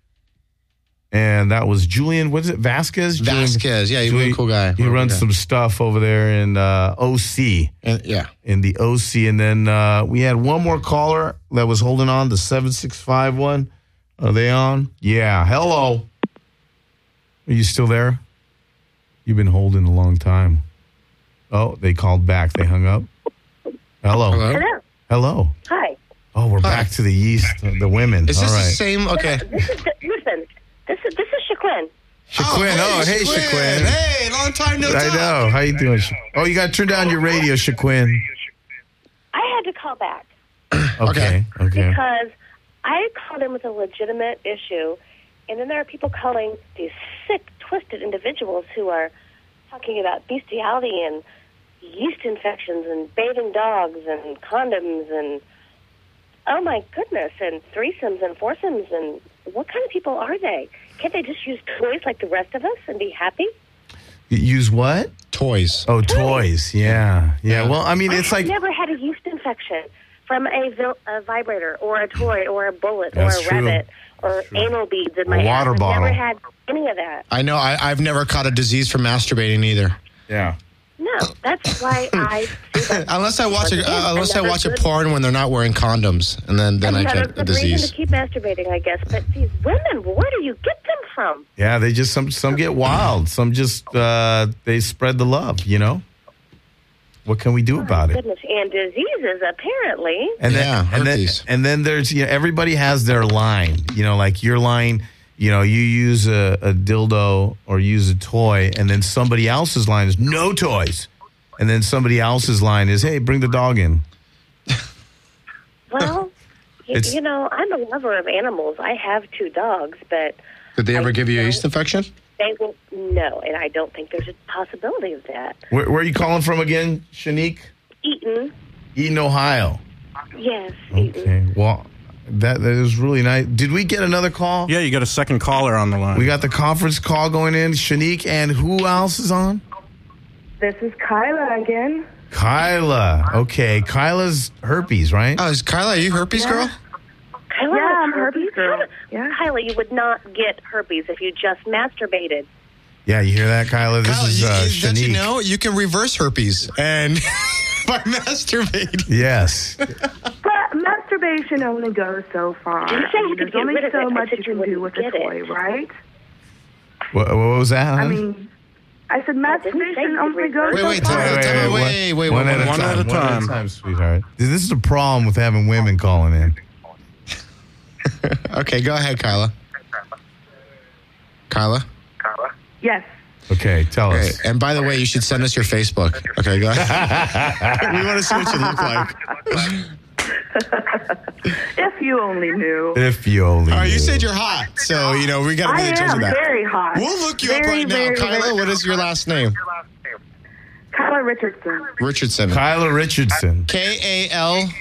And that was Julian, what is it, Vasquez? Vasquez, yeah, he's a really cool guy. He runs some stuff over there in OC. In the OC. And then we had one more caller that was holding on, the 765 one. Are they on? Yeah. Hello. Are you still there? You've been holding a long time. Oh, they called back. They hung up. Hello. Hello. Hi. Oh, we're back to the yeast, the women. Is this All right. the same? Okay. Listen, this is Shaquin. Shaquin. Hey, Shaquin. Hey, long time no talk. I know. How you doing? Oh, you got to turn down your radio, Shaquin. I had to call back. Okay. Because I called in with a legitimate issue, and then there are people calling these sick, twisted individuals who are talking about bestiality and yeast infections and bathing dogs and condoms and, oh my goodness, and threesomes and foursomes, and what kind of people are they? Can't they just use toys like the rest of us and be happy? Use what? Toys. Oh, toys. Yeah. Well, I mean, it's I've like... never had a yeast infection from a vibrator or a toy or a bullet That's or a true. rabbit or anal beads in my water ass. bottle. I've never had any of that. I know. I've never caught a disease from masturbating either. Yeah. No, that's why I see that. Unless I watch a porn when they're not wearing condoms, and then I get a disease. Reason to keep masturbating, I guess. But these women, where do you get them from? Yeah, they just, some get wild. Some just, they spread the love, you know? What can we do about it? Goodness, and diseases apparently. And then there's, everybody has their line. Like your line, you use a dildo or use a toy, and then somebody else's line is no toys. And then somebody else's line is, hey, bring the dog in. Well, I'm a lover of animals. I have 2 dogs, but... Did they ever give you a yeast infection? They will no, and I don't think there's a possibility of that. Where are you calling from again, Shanique? Eaton, Ohio. Yes. Okay. Well, that is really nice. Did we get another call? Yeah, you got a second caller on the line. We got the conference call going in. Shanique, and who else is on? This is Kyla again. Kyla. Okay. Kyla's herpes, right? Oh, is Kyla, are you herpes girl? Kyla, Yeah, I'm herpes girl. Yeah. Kyla, you would not get herpes if you just masturbated. Yeah, you hear that, Kyla? This is Don't Shanique. you know you can reverse herpes and by masturbating? Yes. But masturbation only goes so far. You say you could There's get only rid of so it. I much said you you can do with wouldn't a get toy, it. right? What was that? I hon? mean, I said masturbation only goes Wait, so far. wait, one at a time. One at a time, sweetheart. This is the problem with having women calling in. Okay, go ahead, Kyla. Kyla? Yes. Okay, tell us. Okay, and by the way, you should send us your Facebook. Okay, go ahead. We want to see what you look like. If you only knew. If you only All right, knew. you said you're hot, so, we got to be I the judge of am that. very hot. We'll look you up Very, right now. very, Kyla, very what is your last name? Kyla Richardson. Richardson. Kyla Richardson. K-A-L.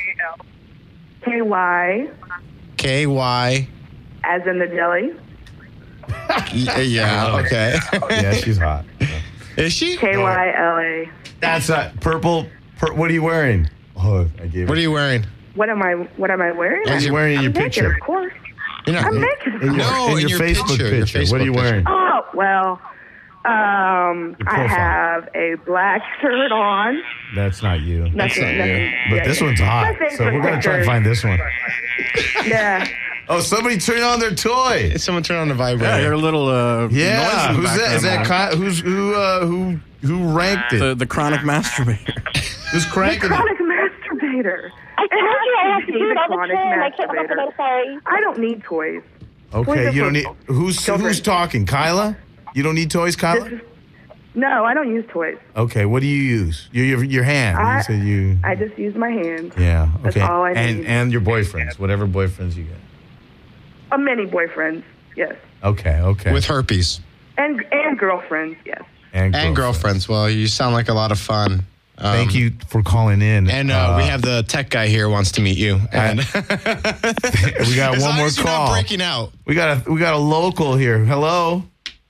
K-Y. K-Y. As in the jelly. Yeah, okay. Yeah, she's hot. Is she? K-Y-L-A. That's a purple. What are you wearing? Oh, I gave What are you wearing? What am I wearing? What are you wearing in your I'm naked, picture? of course. You're not, I'm naked. In your Facebook picture. What are you wearing? Oh, well, I profile. have a black shirt on. That's not you. Nothing. But this one's hot. My So we're going to try and favorite find this one. Yeah. Oh, somebody turn on their toy. Someone turn on the vibrator. Yeah, I heard a little Yeah, noise in the who's that? Is that background. who ranked it? The chronic masturbator. Who's cranking it? Chronic masturbator. I told you I have to do it all the Chronic time. I can't help it. masturbator. I'm sorry. I don't need toys. Okay, you don't need. Who's talking? Kyla? You don't need toys, Kyla? No, I don't use toys. Okay, what do you use? Your hand. You said you. I just use my hands. Yeah. Okay. That's all I need. And your boyfriends, whatever boyfriends you get. Many boyfriends, yes. Okay. With herpes. And girlfriends, yes. And girlfriends. Well, you sound like a lot of fun. Thank you for calling in. And we have the tech guy here wants to meet you. And we got as one long more as you're call. not breaking out. We got a local here. Hello.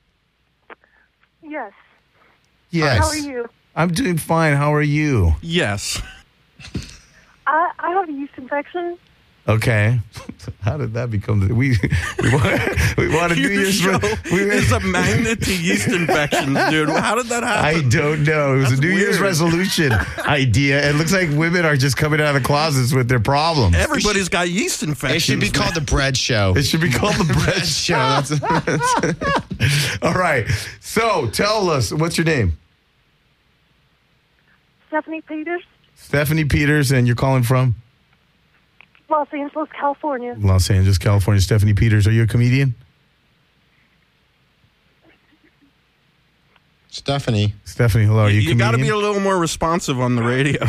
Yes. Yes. How are you? I'm doing fine. How are you? Yes. I have a yeast infection. Okay. How did that become? We want to do your show. It's a magnet to yeast infections, dude. How did that happen? I don't know. It was That's a New Year's weird. resolution idea. It looks like women are just coming out of the closets with their problems. Everybody's got yeast infections. It should be called the bread show. It should be called the bread show. All right. So tell us, what's your name? Stephanie Peters, Stephanie Peters, and you're calling from? Los Angeles, California. Los Angeles, California. Stephanie Peters, are you a comedian? Stephanie, hello. Are you a You got to comedian? be a little more responsive on the radio.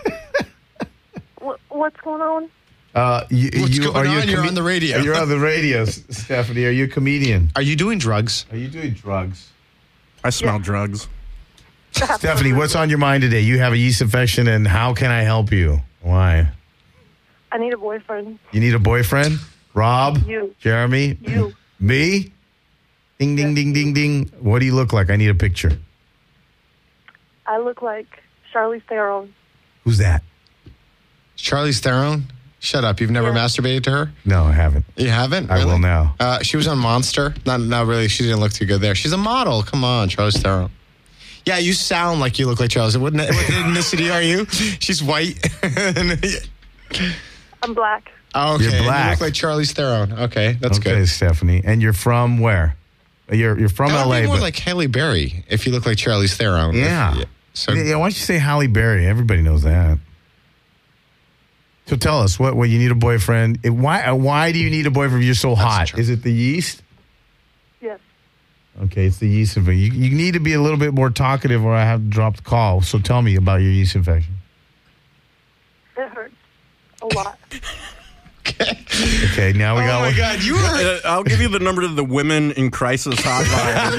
What's going on? What's going on? You're on the radio. You're on the radio, Stephanie. Are you a comedian? Are you doing drugs? Are you doing drugs? I smell drugs. Stephanie, what's on your mind today? You have a yeast infection, and how can I help you? Why? I need a boyfriend. You need a boyfriend? Rob? You. Jeremy? You. Me? Ding, ding, ding, ding, ding. What do you look like? I need a picture. I look like Charlize Theron. Who's that? Charlize Theron? Shut up. You've never masturbated to her? No, I haven't. You haven't? I will now. She was on Monster. Not really. She didn't look too good there. She's a model. Come on, Charlize Theron. Yeah, you sound like you look like Charlize. What ethnicity are you? She's white. I'm black. Oh, okay. You're And black. you look like Charlize Theron. Okay, that's Okay, good. Stephanie. And you're from where? You're from That would LA. be more but like Halle Berry if you look like Charlize Theron. Yeah. So yeah, why don't you say Halle Berry? Everybody knows that. So tell us, what you need a boyfriend. Why do you need a boyfriend if you're so hot? Is it the yeast? Yes. Okay, it's the yeast infection. You need to be a little bit more talkative or I have to drop the call. So tell me about your yeast infection. It hurts a lot. Okay, now we got Oh my one. God, you were. I'll give you the number to the Women in Crisis hotline.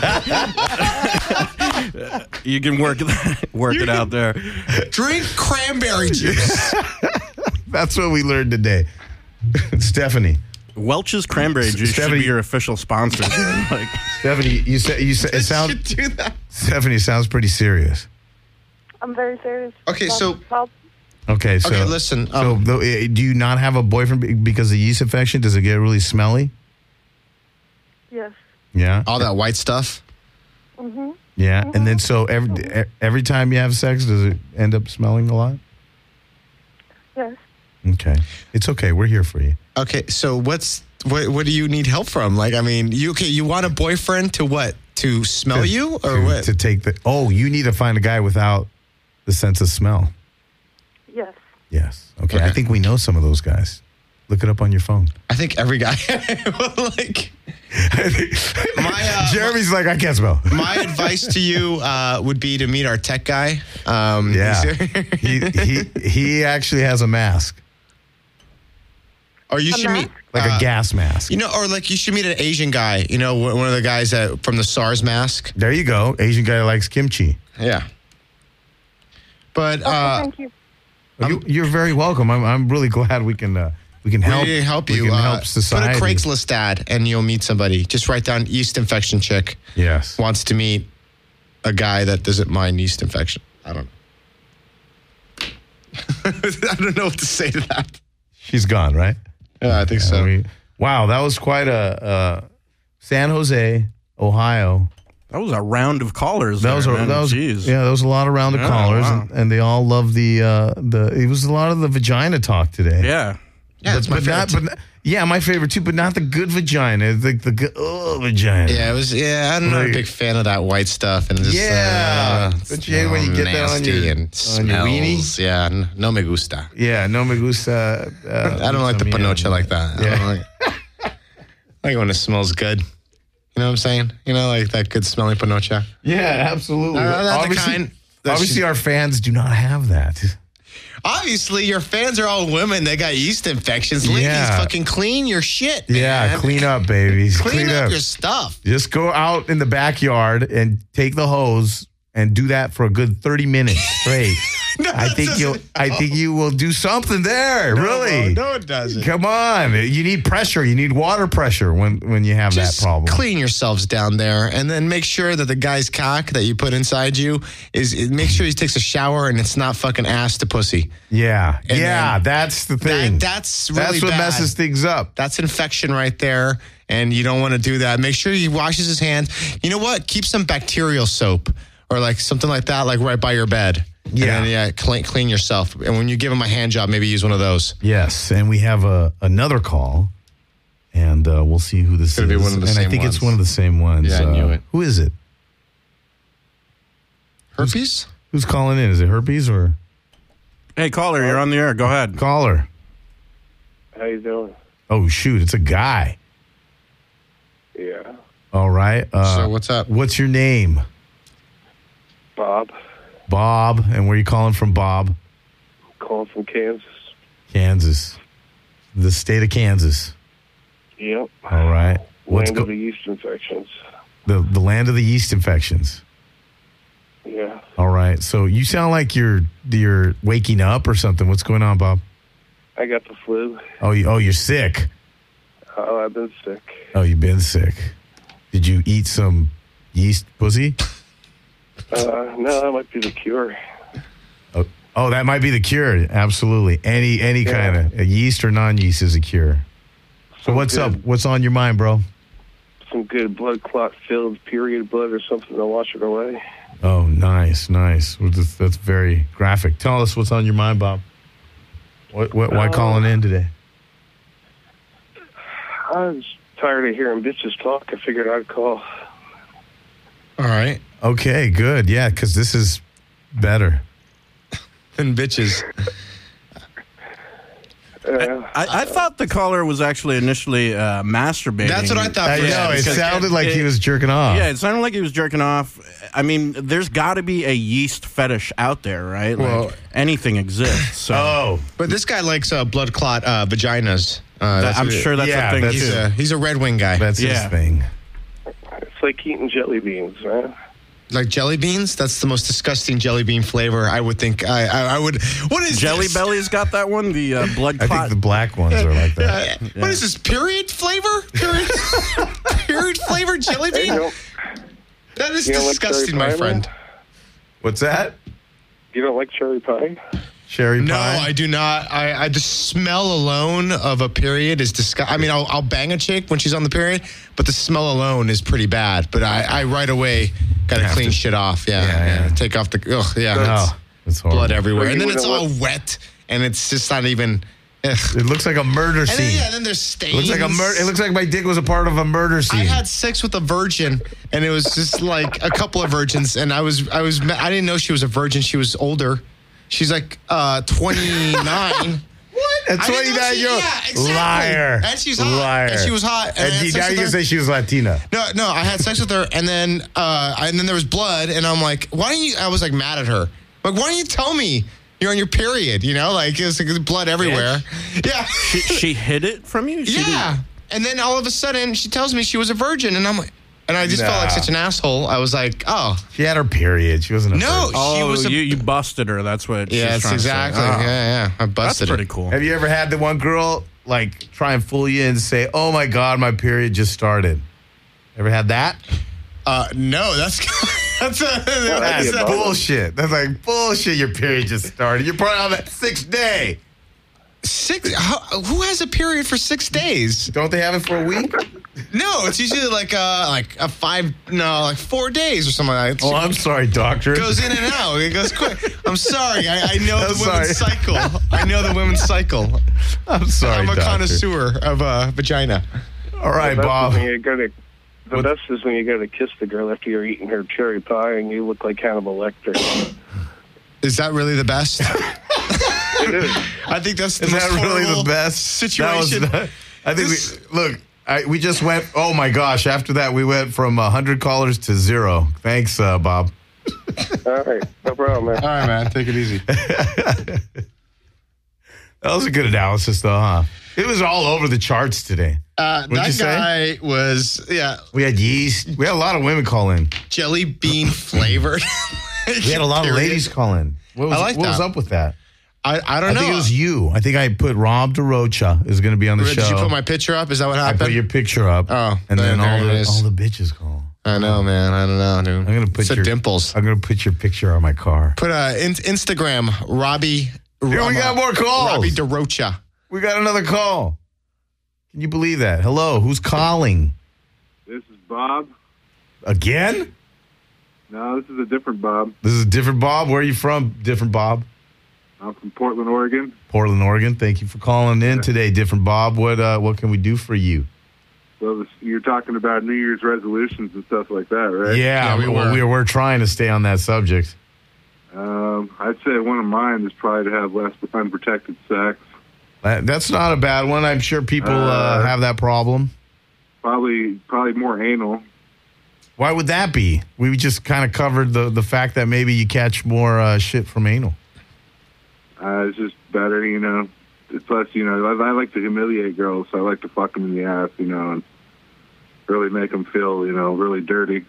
You can work it out there. Drink cranberry juice. That's what we learned today. Stephanie. Welch's Cranberry Juice should be your official sponsor. Like, Stephanie, you said it sounds. Do that. Stephanie sounds pretty serious. I'm very serious. Okay, so Okay, so listen. do you not have a boyfriend because of yeast infection? Does it get really smelly? Yes. Yeah. All that white stuff. Mm-hmm. Yeah, and then so every time you have sex, does it end up smelling a lot? Yes. Okay, it's okay. We're here for you. Okay, so what do you need help from? Like, I mean, you want a boyfriend to what? To smell you or what? To take the you need to find a guy without the sense of smell. Yes. Yes. Okay. I think we know some of those guys. Look it up on your phone. I think every guy Jeremy's like, I can't smell. My advice to you would be to meet our tech guy. He actually has a mask. Or you should meet like a gas mask. Or like you should meet an Asian guy. One of the guys from the SARS mask. There you go. Asian guy that likes kimchi. Yeah. But thank you. You're very welcome. I'm really glad we can help. We can help you. We can help society. Put a Craigslist ad and you'll meet somebody. Just write down yeast infection chick. Yes. Wants to meet a guy that doesn't mind yeast infection. I don't know. I don't know what to say to that. She's gone, right? Yeah, I think so. Wow, that was quite a San Jose, Ohio. That was a round of callers. That was a lot of round of callers, and they all loved the. It was a lot of the vagina talk today. Yeah, that's my favorite. My favorite too, but not the good vagina. The good vagina. Yeah, it was. Yeah, I'm not a big fan of that white stuff, and just but when you get that on your weenie. Yeah, no me gusta. Yeah, no me gusta. I don't like the panocha like that. Yeah. I like when it smells good. You know what I'm saying? Like that good smelling panocha. Yeah, absolutely. Obviously, our fans do not have that. Obviously, your fans are all women. They got yeast infections. Ladies, fucking clean your shit, man. Yeah, clean up, babies. Clean up your stuff. Just go out in the backyard and take the hose and do that for a good 30 minutes straight. I think you will do something there. Really? No, it doesn't. Come on. You need pressure. You need water pressure when you have that problem. Clean yourselves down there, and then make sure that the guy's cock that you put inside you make sure he takes a shower and it's not fucking ass to pussy. Yeah. That's the thing. That's what bad. messes things up. That's infection right there, and you don't want to do that. Make sure he washes his hands. You know what? Keep some bacterial soap or like something like that, like right by your bed. Yeah. And then, clean yourself. And when you give him a hand job, maybe use one of those. Yes. And we have another call, and we'll see who this is. It's going to be one of the same ones. I think it's one of the same ones. Yeah, I knew it. Who is it? Herpes? Who's calling in? Is it Herpes or? Hey, caller, you're on the air. Go ahead. Caller. How you doing? Oh, shoot. It's a guy. Yeah. All right. So what's up? What's your name? Bob. Bob. And where are you calling from, Bob? Calling from Kansas. Kansas. The state of Kansas. Yep. All right. Land of the yeast infections. The land of the yeast infections. Yeah. All right. So you sound like you're waking up or something. What's going on, Bob? I got the flu. Oh, you're sick. Oh, I've been sick. Oh, you've been sick. Did you eat some yeast pussy? No, that might be the cure. Oh, that might be the cure. Absolutely. Any kind of yeast or non-yeast is a cure. So what's up? What's on your mind, bro? Some good blood clot filled period blood or something to wash it away. Oh, nice. Well, that's very graphic. Tell us what's on your mind, Bob. Why calling in today? I was tired of hearing bitches talk. I figured I'd call. All right. Okay, good. Yeah, because this is better than bitches. I thought the caller was actually initially masturbating. That's what I thought. I know. It sounded like he was jerking off. Yeah, it sounded like he was jerking off. I mean, there's got to be a yeast fetish out there, right? Well, anything exists. So. But this guy likes blood clot vaginas. I'm sure that's a thing too. He's a Red Wing guy. That's his thing. It's like eating jelly beans, man. Like jelly beans? That's the most disgusting jelly bean flavor I would think. I would. What is Jelly this? Belly's got that one? The blood clot? I think the black ones are like that. What is this? Period flavor? Period flavor jelly bean? That is disgusting, my friend. What's that? You don't like cherry pie? Cherry pie? No, I do not. I the smell alone of a period is disgusting. I mean, I'll bang a chick when she's on the period, but the smell alone is pretty bad. But I right away got to clean shit off. Yeah. Take off the. It's horrible. Blood everywhere, and then it's all wet, and it's just not even. Ugh. It looks like a murder scene. And then there's stains. It looks like it looks like my dick was a part of a murder scene. I had sex with a virgin, and it was just like a couple of virgins, and I didn't know she was a virgin. She was older. She's like 29. What? At 29, you're exactly. Liar. And she's hot. Liar. And she was hot. And now you can say she was Latina. No, I had sex with her, and then there was blood, and I'm like, why don't you? I was like mad at her. Like, why don't you tell me you're on your period? You know, like it's like blood everywhere. Yeah. She hid it from you? And then all of a sudden, she tells me she was a virgin, and I'm like. And I just felt like such an asshole. I was like, oh. She had her period. She wasn't a virgin. She was you busted her. That's what she's that's trying exactly. to say. Yeah. I busted That's pretty cool. Have you ever had the one girl, like, try and fool you and say, oh, my God, my period just started? Ever had that? No, that's bullshit. That's like bullshit. Your period just started. You're probably on that 6th day. Who has a period for 6 days? Don't they have it for a week? No, it's usually like 4 days or something like that. Oh, I'm sorry, doctor. It goes in and out. It goes quick. I'm sorry. I know the women's cycle. I know the women's cycle. I'm sorry, I'm a doctor. connoisseur of vagina. All right, Bob. The best is when you go to kiss the girl after you're eating her cherry pie and you look like Hannibal Lecter. Is that really the best? It is. I think that's the Is most that really horrible the best situation. We just went. Oh my gosh! After that, we went from 100 callers to 0. Thanks, Bob. All right, no problem, man. All right, man. Take it easy. That was a good analysis, though, huh? It was all over the charts today. That guy was, We had yeast. We had a lot of women call in. Jelly bean flavored. We had a lot of ladies call in. What was up with that? I don't know. I think it was you. I think I put Rob DeRocha is going to be on the show. Did you put my picture up? Is that what happened? I put your picture up. Oh, and then all the bitches call. I know, man. I don't know, dude. I'm going to put your dimples. I'm going to put your picture on my car. Put Instagram, Robbie. Here we got more calls. Robbie DeRocha. We got another call. Can you believe that? Hello, who's calling? This is Bob. Again? No, this is a different Bob. This is a different Bob? Where are you from, different Bob? I'm from Portland, Oregon. Portland, Oregon. Thank you for calling in today, different Bob. What can we do for you? Well, you're talking about New Year's resolutions and stuff like that, right? Yeah, we're trying to stay on that subject. I'd say one of mine is probably to have less unprotected sex. That's not a bad one. I'm sure people have that problem. Probably more anal. Why would that be? We just kind of covered the fact that maybe you catch more shit from anal. It's just better, you know. Plus, you know, I like to humiliate girls, so I like to fuck them in the ass, you know, and really make them feel, you know, really dirty.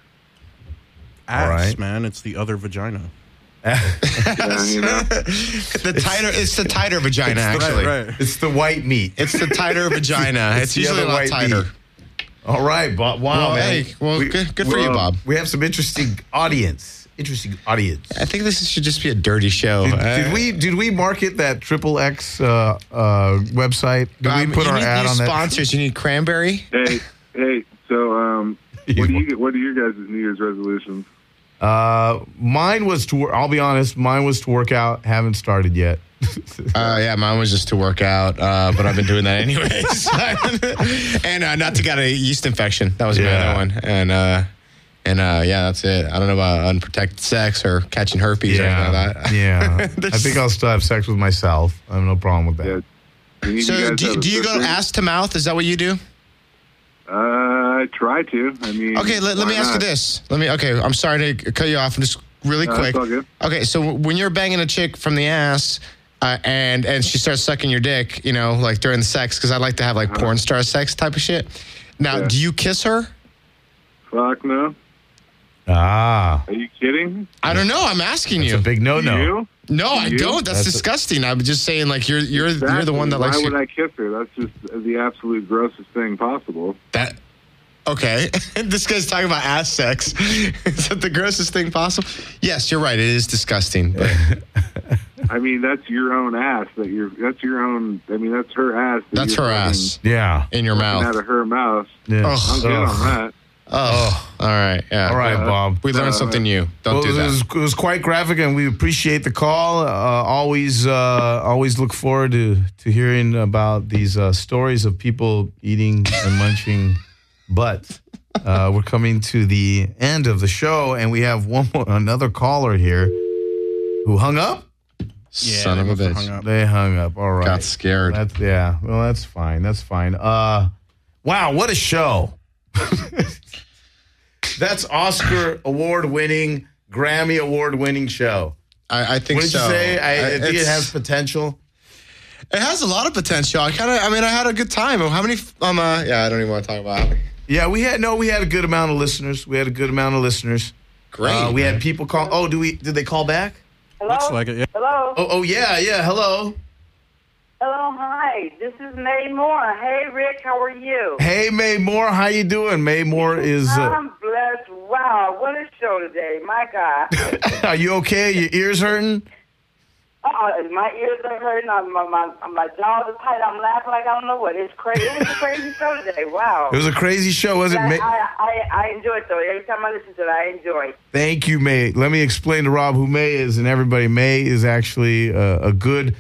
Ass, man. It's the other vagina. Yeah, you know. It's the tighter vagina, actually. Right. It's the white meat. It's the tighter vagina. It's usually a lot tighter. Meat. All right, Bob. Wow, man. Hey, good for you, Bob. We have some interesting audience. I think this should just be a dirty show. Did we market that XXX website? Did we put our ad on that? Sponsors. You need cranberry. Hey. So, what are your guys' New Year's resolutions? Mine was to. I'll be honest. Mine was to work out. Haven't started yet. Yeah, mine was just to work out, but I've been doing that anyways. And not to get a yeast infection. That was my other one. And that's it. I don't know about unprotected sex or catching herpes or anything like that. Yeah. I think I'll still have sex with myself. I have no problem with that. Yeah. So do you go ass to mouth? Is that what you do? I try to. I mean, okay. Let me ask you this. I'm sorry to cut you off. Just really quick. It's all good. Okay, so when you're banging a chick from the ass, and she starts sucking your dick, like during the sex, because I like to have like porn star sex type of shit. Now, do you kiss her? Fuck no. Ah. Are you kidding? I don't know. I'm asking you. It's a big no-no. You? No, I You? don't. That's disgusting. I'm just saying, like you're the one that likes. Why would I kiss her? That's just the absolute grossest thing possible. That. Okay, this guy's talking about ass sex. Is that the grossest thing possible? Yes, you're right. It is disgusting. But I mean, that's your own ass. That's your own. I mean, that's her ass. That's her ass. Yeah, in your mouth. Out of her mouth. Yeah. I'm good on that. Oh, all right. Yeah. All right, Bob. We learned something new. Don't do that. It was quite graphic, and we appreciate the call. Always look forward to hearing about these stories of people eating and munching butts. We're coming to the end of the show, and we have another caller here who hung up. Yeah, Son of a bitch. They hung up. All right. Got scared. Well, that's fine. That's fine. Wow, what a show. That's Oscar award-winning, Grammy award-winning show. I think so. What did you say? I think it has potential. It has a lot of potential. I had a good time. How many? I don't even want to talk about it. Yeah, we had a good amount of listeners. Great. We had people call. Oh, did they call back? Hello? Looks like it, yeah. Hello? Oh, yeah. Hello. Hello, hi. This is May Moore. Hey, Rick, how are you? Hey, May Moore. How you doing? May Moore is... I'm blessed. Wow, what a show today. My God. Are you okay? Your ears hurting? My ears are hurting. My jaws are tight. I'm laughing like I don't know what. It's crazy. It was a crazy show today. Wow. It was a crazy show, wasn't it? I enjoy it, though. Every time I listen to it, I enjoy it. Thank you, May. Let me explain to Rob who May is and everybody. May is actually a good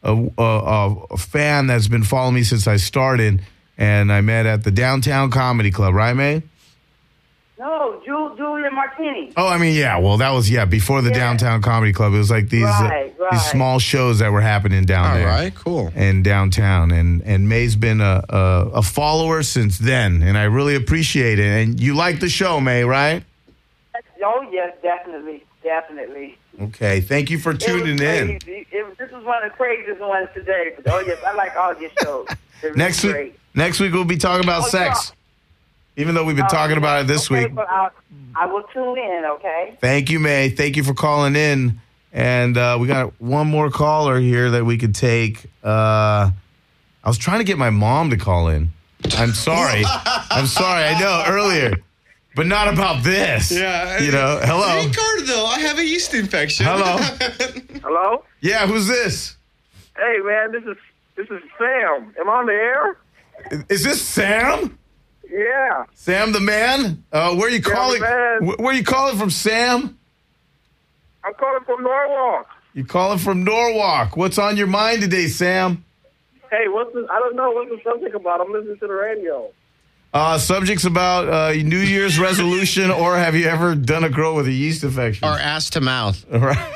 fan that's been following me since I started, and I met at the Downtown Comedy Club. Right, May? No, Julia Martini. Oh, I mean, yeah. Well, that was, before the Downtown Comedy Club. It was like these small shows that were happening down there. All right, cool. And downtown. And May's been a follower since then, and I really appreciate it. And you like the show, May, right? Oh, yes, definitely. Okay, thank you for tuning in. This was one of the craziest ones today. But, oh, yes, I like all your shows. Next week we'll be talking about sex. Even though we've been talking about it this week. But I will tune in, okay? Thank you, May. Thank you for calling in. And we got one more caller here that we could take. I was trying to get my mom to call in. I'm sorry. I know, earlier. But not about this. Yeah. Hello. Ricardo, I have a yeast infection. Hello. Hello? Yeah, who's this? Hey, man, this is Sam. Am I on the air? Is this Sam? Yeah. Sam the man? Where are you calling? Where are you calling from, Sam? I'm calling from Norwalk. You're calling from Norwalk. What's on your mind today, Sam? Hey, I don't know what's the subject about. I'm listening to the radio. Subjects about New Year's resolution, or have you ever done a girl with a yeast infection? Or ass to mouth. All right.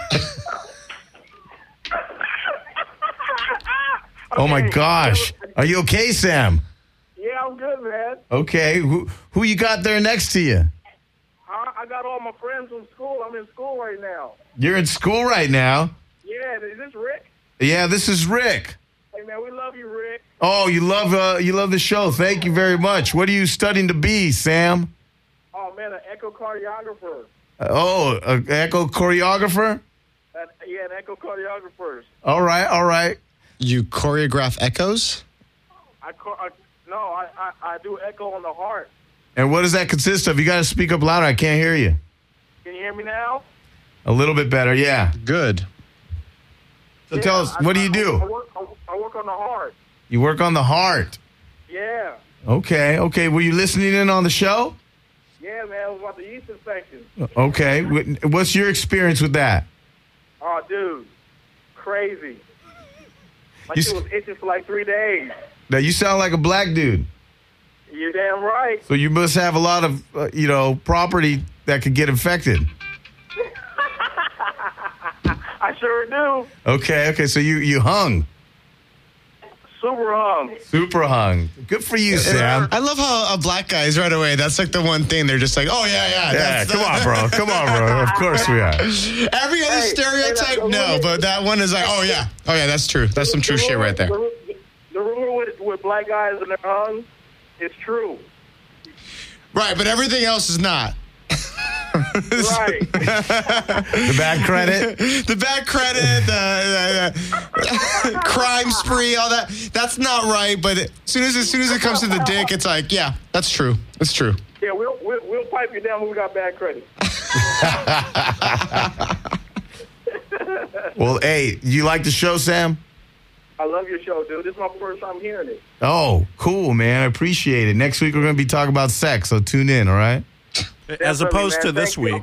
Oh my gosh. Are you okay, Sam? Yeah, I'm good, man. Okay. Who you got there next to you? I got all my friends from school. I'm in school right now. You're in school right now? Yeah, is this Rick? Yeah, this is Rick. Hey, man, we love you, Rick. Oh, you love the show. Thank you very much. What are you studying to be, Sam? Oh, man, an echocardiographer. An echo choreographer? Yeah, an echocardiographer. All right. You choreograph echoes? I do echo on the heart. And what does that consist of? You got to speak up louder. I can't hear you. Can you hear me now? A little bit better, yeah. Good. So tell us, what do you do? I work on the heart. You work on the heart? Yeah. Okay. Were you listening in on the show? Yeah, man. It was about the yeast infection. Okay. What's your experience with that? Oh, dude. Crazy. My shit was itching for like 3 days. Now, you sound like a black dude. You're damn right. So you must have a lot of, property that could get infected. I sure do. Okay. So you hung. Super hung. Super hung. Good for you, Sam. I love how black guys right away, that's like the one thing. They're just like, oh, yeah. Come on, bro. Of course we are. Every other stereotype, no. But that one is like, oh, yeah. That's true. That's some true shit right there. The rumor with black guys and their hung is true. Right, but everything else is not. Right. The bad credit. The crime spree, all that. That's not right. But as soon as it comes to the dick, it's like, yeah, that's true. It's true. Yeah, we'll pipe you down when we got bad credit. Well, hey, you like the show, Sam? I love your show, dude. This is my first time hearing it. Oh, cool, man. I appreciate it. Next week we're going to be talking about sex, so tune in, all right? As opposed to this week.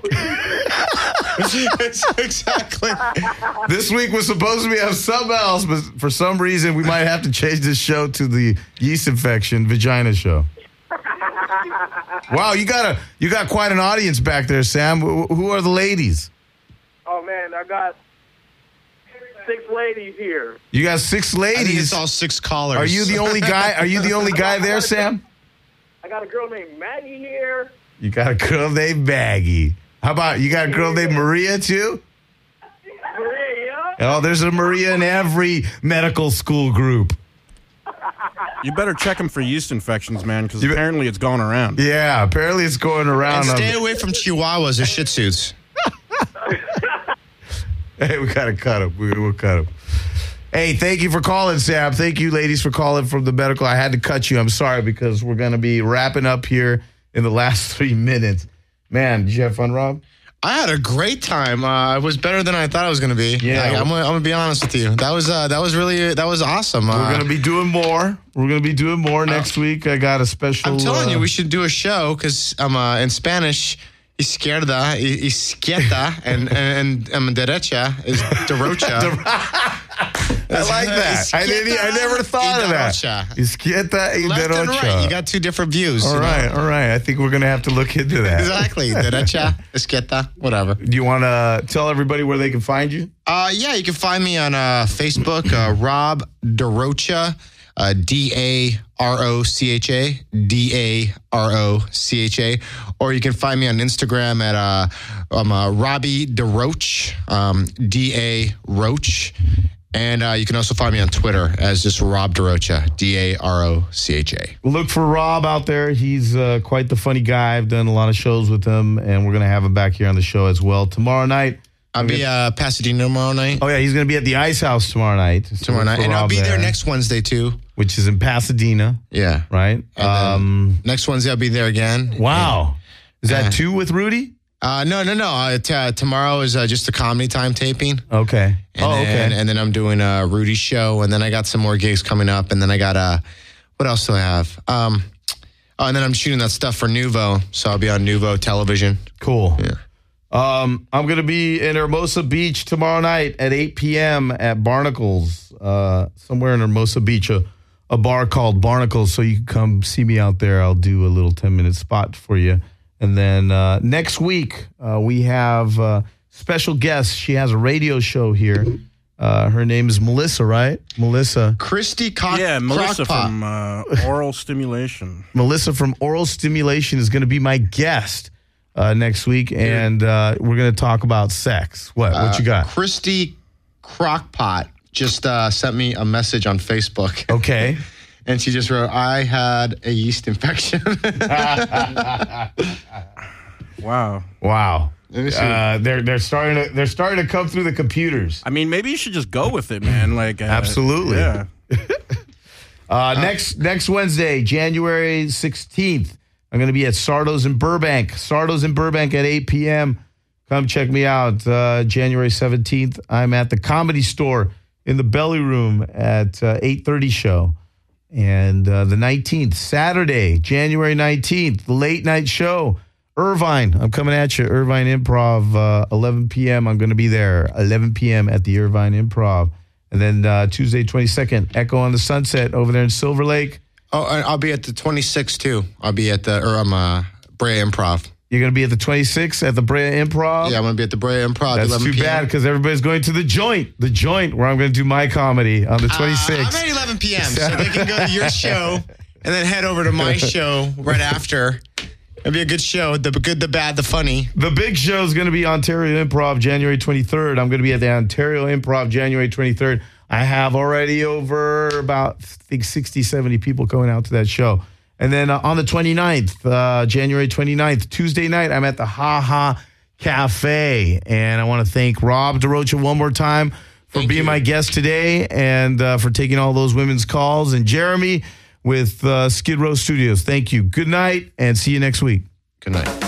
Exactly. This week was supposed to be have something else, but for some reason we might have to change this show to the yeast infection vagina show. Wow, you got quite an audience back there, Sam. Who are the ladies? Oh man, I got 6 ladies here. You got 6 ladies. I think it's all 6 callers. Are you the only guy? Are you the only guy there, Sam? I got a girl named Maggie here. You got a girl named Maggie. How about you got a girl named Maria too? Maria. Oh, there's a Maria in every medical school group. You better check them for yeast infections, man, because apparently it's going around. Yeah, apparently it's going around. And stay away from chihuahuas or shih tzus. Hey, we got to cut him. We'll cut him. Hey, thank you for calling, Sam. Thank you, ladies, for calling from the medical. I had to cut you. I'm sorry because we're going to be wrapping up here in the last 3 minutes. Man, did you have fun, Rob? I had a great time. It was better than I thought it was going to be. Yeah, I'm going to be honest with you. That was awesome. We're going to be doing more. We're going to be doing more next week. I got a special. I'm telling you, we should do a show because in Spanish, izquierda, and derecha is derecha. I like that. I never thought of that. Izquierda y Left derecha. and right. You got 2 different views. All right. I think we're going to have to look into that. Exactly. Derecha, izquierda, whatever. Do you want to tell everybody where they can find you? Yeah, you can find me on Facebook, Rob DaRocha, DAROCHA, DAROCHA, or you can find me on Instagram at Robbie DaRoach, DA Roach. And you can also find me on Twitter as just Rob DaRocha, DAROCHA. Look for Rob out there. He's quite the funny guy. I've done a lot of shows with him, and we're going to have him back here on the show as well. Tomorrow night. I'll be Pasadena tomorrow night. Oh, yeah. He's going to be at the Ice House tomorrow night. And I'll be there next Wednesday, too. Which is in Pasadena. Yeah. Right? Next Wednesday, I'll be there again. Wow. Is that 2 with Rudy? No. Tomorrow is just a comedy time taping. Okay. And then I'm doing a Rudy show, and then I got some more gigs coming up, and then I got what else do I have? And then I'm shooting that stuff for Nuvo, so I'll be on Nuvo television. Cool. Yeah. I'm going to be in Hermosa Beach tomorrow night at 8 p.m. at Barnacles, somewhere in Hermosa Beach, a bar called Barnacles, so you can come see me out there. I'll do a little 10-minute spot for you. And then next week, we have special guest. She has a radio show here. Her name is Melissa, right? Melissa. Christy Melissa Crockpot. from Oral Stimulation. Melissa from Oral Stimulation is going to be my guest next week, and we're going to talk about sex. What you got? Christy Crockpot just sent me a message on Facebook. Okay. And she just wrote, I had a yeast infection. Wow. Let me see. They're starting to come through the computers. I mean, maybe you should just go with it, man. Like absolutely. Yeah. Next Wednesday, January 16th, I'm going to be at Sardo's in Burbank. Sardo's in Burbank at 8 p.m. Come check me out. January 17th, I'm at the Comedy Store in the Belly Room at 8:30 show. And the 19th, Saturday, January 19th, the late night show, Irvine. I'm coming at you, Irvine Improv, 11 p.m. I'm going to be there, 11 p.m. at the Irvine Improv. And then Tuesday, 22nd, Echo on the Sunset over there in Silver Lake. Oh, I'll be at the 26th, too. I'll be at the Brea Improv. You're going to be at the 26th at the Brea Improv? Yeah, I'm going to be at the Brea Improv. That's 11 too p.m. bad because everybody's going to the joint, where I'm going to do my comedy on the 26th. I'm at 11 p.m., so they can go to your show and then head over to my show right after. It'll be a good show. The good, the bad, the funny. The big show is going to be Ontario Improv January 23rd. I'm going to be at the Ontario Improv January 23rd. I have already over about, I think, 60, 70 people going out to that show. And then on the 29th, January 29th, Tuesday night, I'm at the Ha Ha Cafe. And I want to thank Rob DeRocha one more time for being my guest today and for taking all those women's calls. And Jeremy with Skid Row Studios. Thank you. Good night and see you next week. Good night.